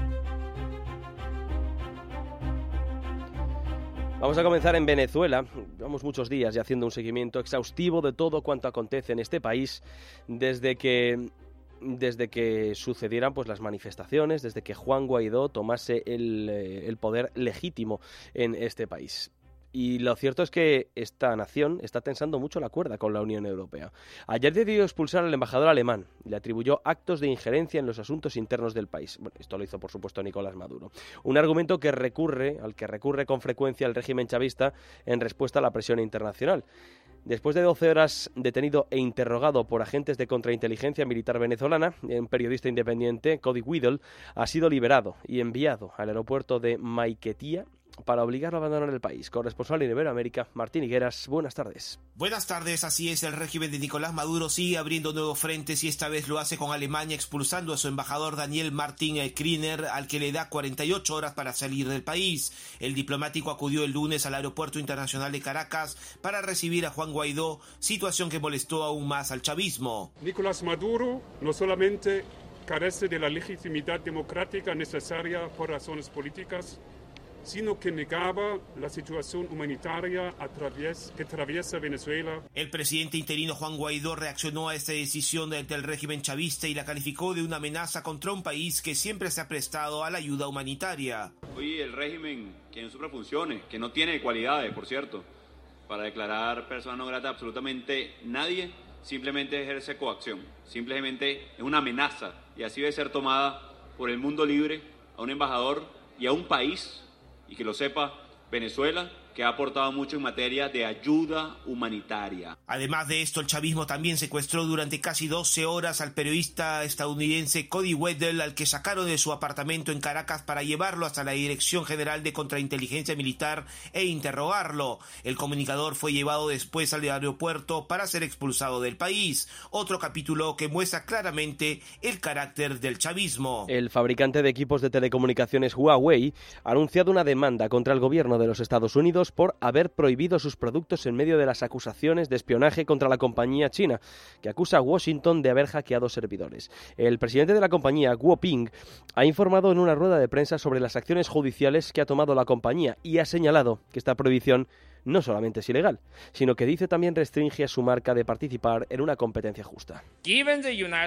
Vamos a comenzar en Venezuela. Llevamos muchos días ya haciendo un seguimiento exhaustivo de todo cuanto acontece en este país desde que... desde que sucedieran pues las manifestaciones, desde que Juan Guaidó tomase el, el poder legítimo en este país. Y lo cierto es que esta nación está tensando mucho la cuerda con la Unión Europea. Ayer decidió expulsar al embajador alemán y le atribuyó actos de injerencia en los asuntos internos del país. Bueno, esto lo hizo, por supuesto, Nicolás Maduro. Un argumento que recurre, al que recurre con frecuencia el régimen chavista en respuesta a la presión internacional. Después de doce horas detenido e interrogado por agentes de contrainteligencia militar venezolana, un periodista independiente, Cody Weddle, ha sido liberado y enviado al aeropuerto de Maiquetía para obligarlo a abandonar el país. Corresponsal en Iberoamérica, Martín Higueras, buenas tardes. Buenas tardes, así es, el régimen de Nicolás Maduro sigue abriendo nuevos frentes y esta vez lo hace con Alemania, expulsando a su embajador Daniel Martin Kriner, al que le da cuarenta y ocho horas para salir del país. El diplomático acudió el lunes al aeropuerto internacional de Caracas para recibir a Juan Guaidó, situación que molestó aún más al chavismo. Nicolás Maduro no solamente carece de la legitimidad democrática necesaria por razones políticas, sino que negaba la situación humanitaria a través, que atraviesa Venezuela. El presidente interino Juan Guaidó reaccionó a esta decisión del régimen chavista y la calificó de una amenaza contra un país que siempre se ha prestado a la ayuda humanitaria. Hoy el régimen que en suprafunciones, que no tiene cualidades, por cierto, para declarar persona no grata absolutamente nadie, simplemente ejerce coacción, simplemente es una amenaza y así debe ser tomada por el mundo libre a un embajador y a un país. Y que lo sepa Venezuela, que ha aportado mucho en materia de ayuda humanitaria. Además de esto, el chavismo también secuestró durante casi doce horas al periodista estadounidense Cody Weddle, al que sacaron de su apartamento en Caracas para llevarlo hasta la Dirección General de Contrainteligencia Militar e interrogarlo. El comunicador fue llevado después al aeropuerto para ser expulsado del país. Otro capítulo que muestra claramente el carácter del chavismo. El fabricante de equipos de telecomunicaciones Huawei ha anunciado una demanda contra el gobierno de los Estados Unidos por haber prohibido sus productos en medio de las acusaciones de espionaje contra la compañía china, que acusa a Washington de haber hackeado servidores. El presidente de la compañía, Guo Ping, ha informado en una rueda de prensa sobre las acciones judiciales que ha tomado la compañía y ha señalado que esta prohibición no solamente es ilegal, sino que dice también restringe a su marca de participar en una competencia justa. Y lo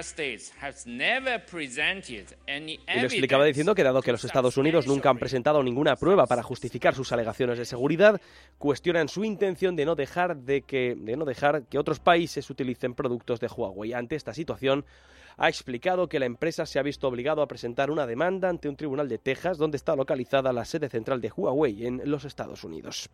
explicaba diciendo que dado que los Estados Unidos nunca han presentado ninguna prueba para justificar sus alegaciones de seguridad, cuestionan su intención de no dejar de que de no dejar que otros países utilicen productos de Huawei. Ante esta situación, ha explicado que la empresa se ha visto obligado a presentar una demanda ante un tribunal de Texas, donde está localizada la sede central de Huawei en los Estados Unidos.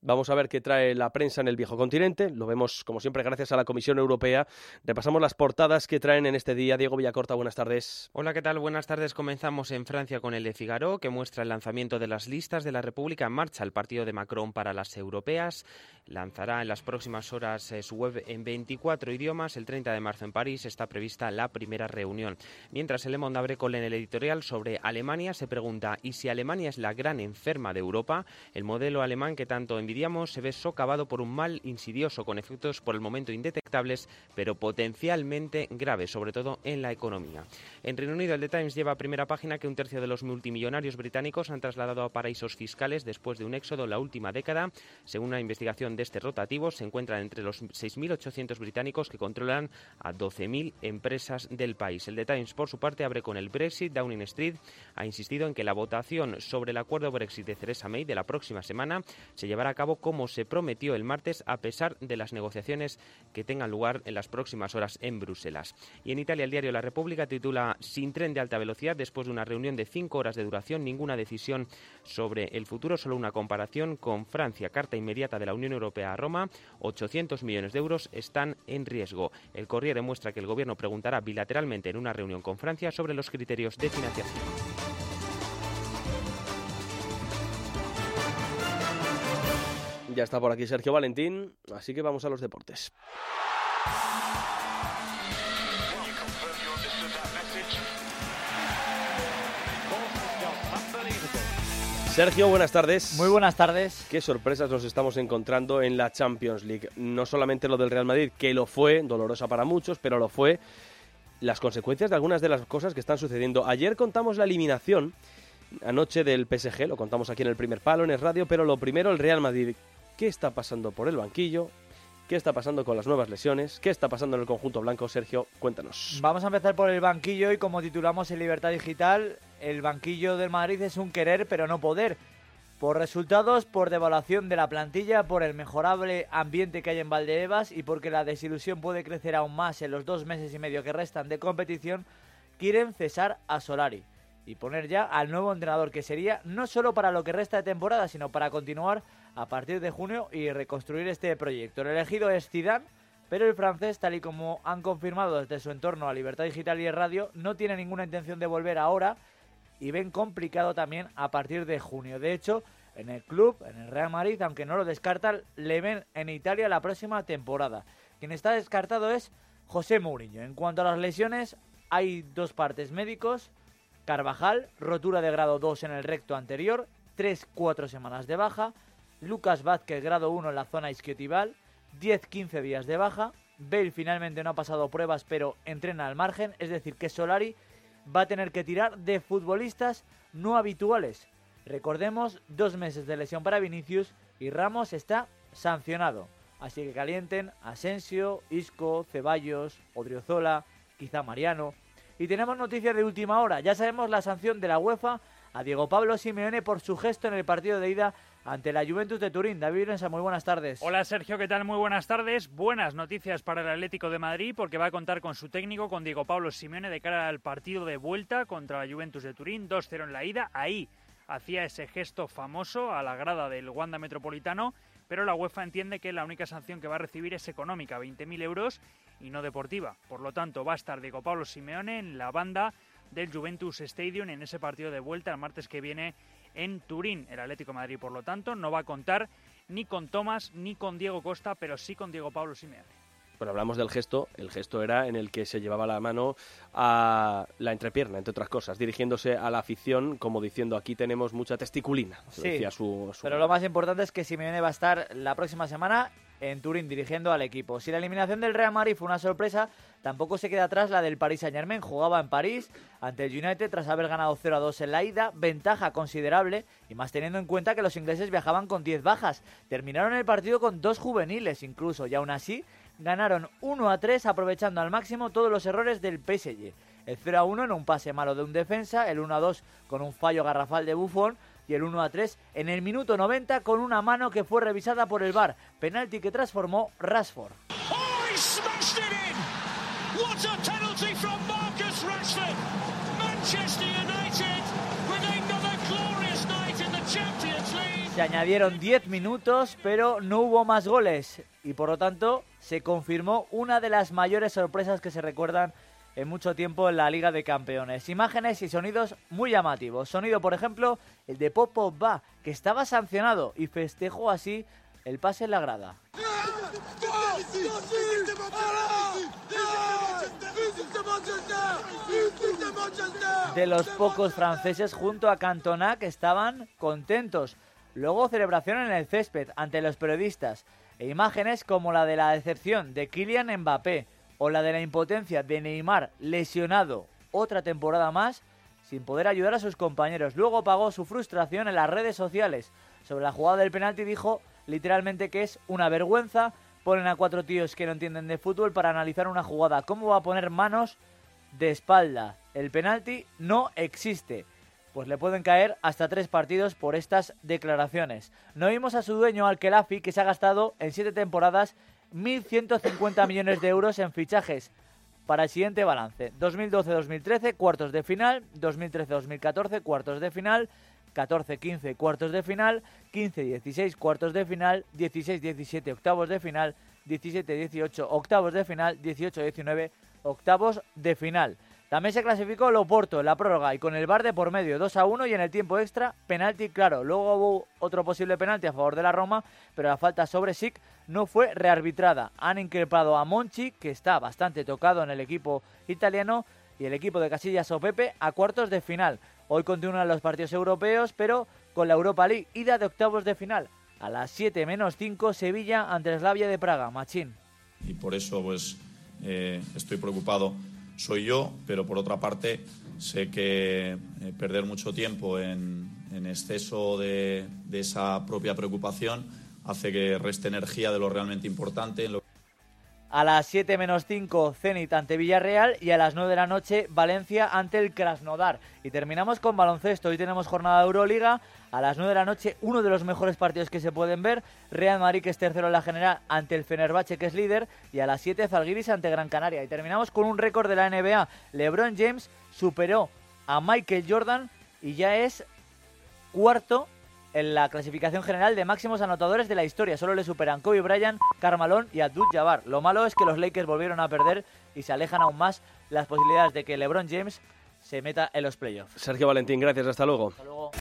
Vamos a ver qué trae la prensa en el viejo continente. Lo vemos, como siempre, gracias a la Comisión Europea. Repasamos las portadas que traen en este día. Diego Villacorta, buenas tardes. Hola, ¿qué tal? Buenas tardes. Comenzamos en Francia con el Le Figaro, que muestra el lanzamiento de las listas de la República en marcha. El partido de Macron para las europeas lanzará en las próximas horas eh, su web en veinticuatro idiomas. El treinta de marzo en París está prevista la primera reunión. Mientras el Le Monde abre con en el editorial sobre Alemania, se pregunta: ¿y si Alemania es la gran enferma de Europa? El modelo alemán que tanto envidiamos se ve socavado por un mal insidioso con efectos por el momento indetectables, pero potencialmente graves, sobre todo en la economía. En Reino Unido, el The Times lleva a primera página que un tercio de los multimillonarios británicos han trasladado a paraísos fiscales después de un éxodo en la última década. Según una investigación de este rotativo, se encuentran entre los seis mil ochocientos británicos que controlan a doce mil empresas del país. El The Times, por su parte, abre con el Brexit. Downing Street ha insistido en que la votación sobre el acuerdo Brexit de Theresa May de la próxima semana se llevará a cabo como se prometió el martes, a pesar de las negociaciones que tengan lugar en las próximas horas en Bruselas. Y en Italia, el diario La República titula: sin tren de alta velocidad, después de una reunión de cinco horas de duración, ninguna decisión sobre el futuro, solo una comparación con Francia. Carta inmediata de la Unión Europea a Roma: ochocientos millones de euros están en riesgo. El Corriere muestra que el gobierno preguntará bilateralmente en una reunión con Francia sobre los criterios de financiación. Ya está por aquí Sergio Valentín, así que vamos a los deportes. Sergio, buenas tardes. Muy buenas tardes. Qué sorpresas nos estamos encontrando en la Champions League. No solamente lo del Real Madrid, que lo fue, dolorosa para muchos, pero lo fue. Las consecuencias de algunas de las cosas que están sucediendo. Ayer contamos la eliminación, anoche del P S G, lo contamos aquí en el Primer Palo, en el radio, pero lo primero, el Real Madrid. ¿Qué está pasando por el banquillo? ¿Qué está pasando con las nuevas lesiones? ¿Qué está pasando en el conjunto blanco? Sergio, cuéntanos. Vamos a empezar por el banquillo y como titulamos en Libertad Digital, el banquillo del Madrid es un querer pero no poder. Por resultados, por devaluación de la plantilla, por el mejorable ambiente que hay en Valdebebas y porque la desilusión puede crecer aún más en los dos meses y medio que restan de competición, quieren cesar a Solari y poner ya al nuevo entrenador, que sería no solo para lo que resta de temporada, sino para continuar a partir de junio y reconstruir este proyecto. El elegido es Zidane, pero el francés, tal y como han confirmado desde su entorno a Libertad Digital y el radio, no tiene ninguna intención de volver ahora y ven complicado también a partir de junio. De hecho, en el club, en el Real Madrid, aunque no lo descartan, le ven en Italia la próxima temporada. Quien está descartado es José Mourinho. En cuanto a las lesiones, hay dos partes médicos. Carvajal, rotura de grado dos en el recto anterior, tres cuatro semanas de baja. Lucas Vázquez, grado uno en la zona isquiotibial, diez quince días de baja. Bale finalmente no ha pasado pruebas, pero entrena al margen, es decir que Solari va a tener que tirar de futbolistas no habituales. Recordemos, dos meses de lesión para Vinicius y Ramos está sancionado. Así que calienten Asensio, Isco, Ceballos, Odriozola, quizá Mariano. Y tenemos noticias de última hora. Ya sabemos la sanción de la UEFA a Diego Pablo Simeone por su gesto en el partido de ida ante la Juventus de Turín. David Lorenza, muy buenas tardes. Hola Sergio, ¿qué tal? Muy buenas tardes. Buenas noticias para el Atlético de Madrid porque va a contar con su técnico, con Diego Pablo Simeone, de cara al partido de vuelta contra la Juventus de Turín. dos cero en la ida. Ahí hacía ese gesto famoso a la grada del Wanda Metropolitano, pero la UEFA entiende que la única sanción que va a recibir es económica, veinte mil euros, y no deportiva. Por lo tanto, va a estar Diego Pablo Simeone en la banda del Juventus Stadium en ese partido de vuelta el martes que viene en Turín. El Atlético de Madrid, por lo tanto, no va a contar ni con Tomás ni con Diego Costa, pero sí con Diego Pablo Simeone. Bueno, hablamos del gesto. El gesto era en el que se llevaba la mano a la entrepierna, entre otras cosas, dirigiéndose a la afición, como diciendo, aquí tenemos mucha testiculina. Sí, decía su, su... pero lo más importante es que Simeone va a estar la próxima semana en Turín dirigiendo al equipo. Si la eliminación del Real Madrid fue una sorpresa, tampoco se queda atrás la del Paris Saint-Germain. Jugaba en París ante el United tras haber ganado cero a dos en la ida, ventaja considerable, y más teniendo en cuenta que los ingleses viajaban con diez bajas. Terminaron el partido con dos juveniles incluso, y aún así ganaron uno a tres aprovechando al máximo todos los errores del P S G. El cero a uno en un pase malo de un defensa, el uno a dos con un fallo garrafal de Buffon y el uno a tres en el minuto noventa con una mano que fue revisada por el V A R, penalti que transformó Rashford. Oh, he smashed it in! What a penalty from Marcus Rashford! Manchester United with another glorious night in the Champions League. Se añadieron diez minutos, pero no hubo más goles y por lo tanto se confirmó una de las mayores sorpresas que se recuerdan en mucho tiempo en la Liga de Campeones. Imágenes y sonidos muy llamativos. Sonido, por ejemplo, el de Paul Pogba, que estaba sancionado y festejó así el pase en la grada. De los pocos franceses junto a Cantona que estaban contentos. Luego celebración en el césped ante los periodistas e imágenes como la de la decepción de Kylian Mbappé o la de la impotencia de Neymar lesionado otra temporada más sin poder ayudar a sus compañeros. Luego pagó su frustración en las redes sociales sobre la jugada del penalti y dijo literalmente que es una vergüenza. Ponen a cuatro tíos que no entienden de fútbol para analizar una jugada. ¿Cómo va a poner manos de espalda? El penalti no existe. Pues le pueden caer hasta tres partidos por estas declaraciones. No vimos a su dueño, Al-Khelafi, que se ha gastado en siete temporadas mil ciento cincuenta millones de euros en fichajes para el siguiente balance. dos mil doce dos mil trece, cuartos de final. dos mil trece dos mil catorce, cuartos de final. catorce quince, cuartos de final. quince dieciséis, cuartos de final. dieciséis diecisiete, octavos de final. diecisiete dieciocho, octavos de final. dieciocho diecinueve, octavos de final. También se clasificó el Oporto en la prórroga y con el V A R de por medio, dos a uno, y en el tiempo extra, penalti claro. Luego hubo otro posible penalti a favor de la Roma, pero la falta sobre Sic no fue rearbitrada. Han increpado a Monchi, que está bastante tocado en el equipo italiano, y el equipo de Casillas o Pepe a cuartos de final. Hoy continúan los partidos europeos, pero con la Europa League, ida de octavos de final. A las siete menos cinco, Sevilla ante el Slavia de Praga. Machín. Y por eso pues eh, estoy preocupado. Soy yo, pero por otra parte sé que eh, perder mucho tiempo en, en exceso de, de esa propia preocupación hace que reste energía de lo realmente importante. En lo... A las siete menos cinco, Zenit ante Villarreal, y a las nueve de la noche, Valencia ante el Krasnodar. Y terminamos con baloncesto. Hoy tenemos jornada de Euroliga. A las nueve de la noche, uno de los mejores partidos que se pueden ver. Real Madrid, que es tercero en la general, ante el Fenerbahce, que es líder. Y a las siete, Zalgiris ante Gran Canaria. Y terminamos con un récord de la N B A. LeBron James superó a Michael Jordan y ya es cuarto en la clasificación general de máximos anotadores de la historia. Solo le superan Kobe Bryant, Karl Malone y Abdul-Jabbar. Lo malo es que los Lakers volvieron a perder y se alejan aún más las posibilidades de que LeBron James se meta en los playoffs. Sergio Valentín, gracias. Hasta luego. Hasta luego.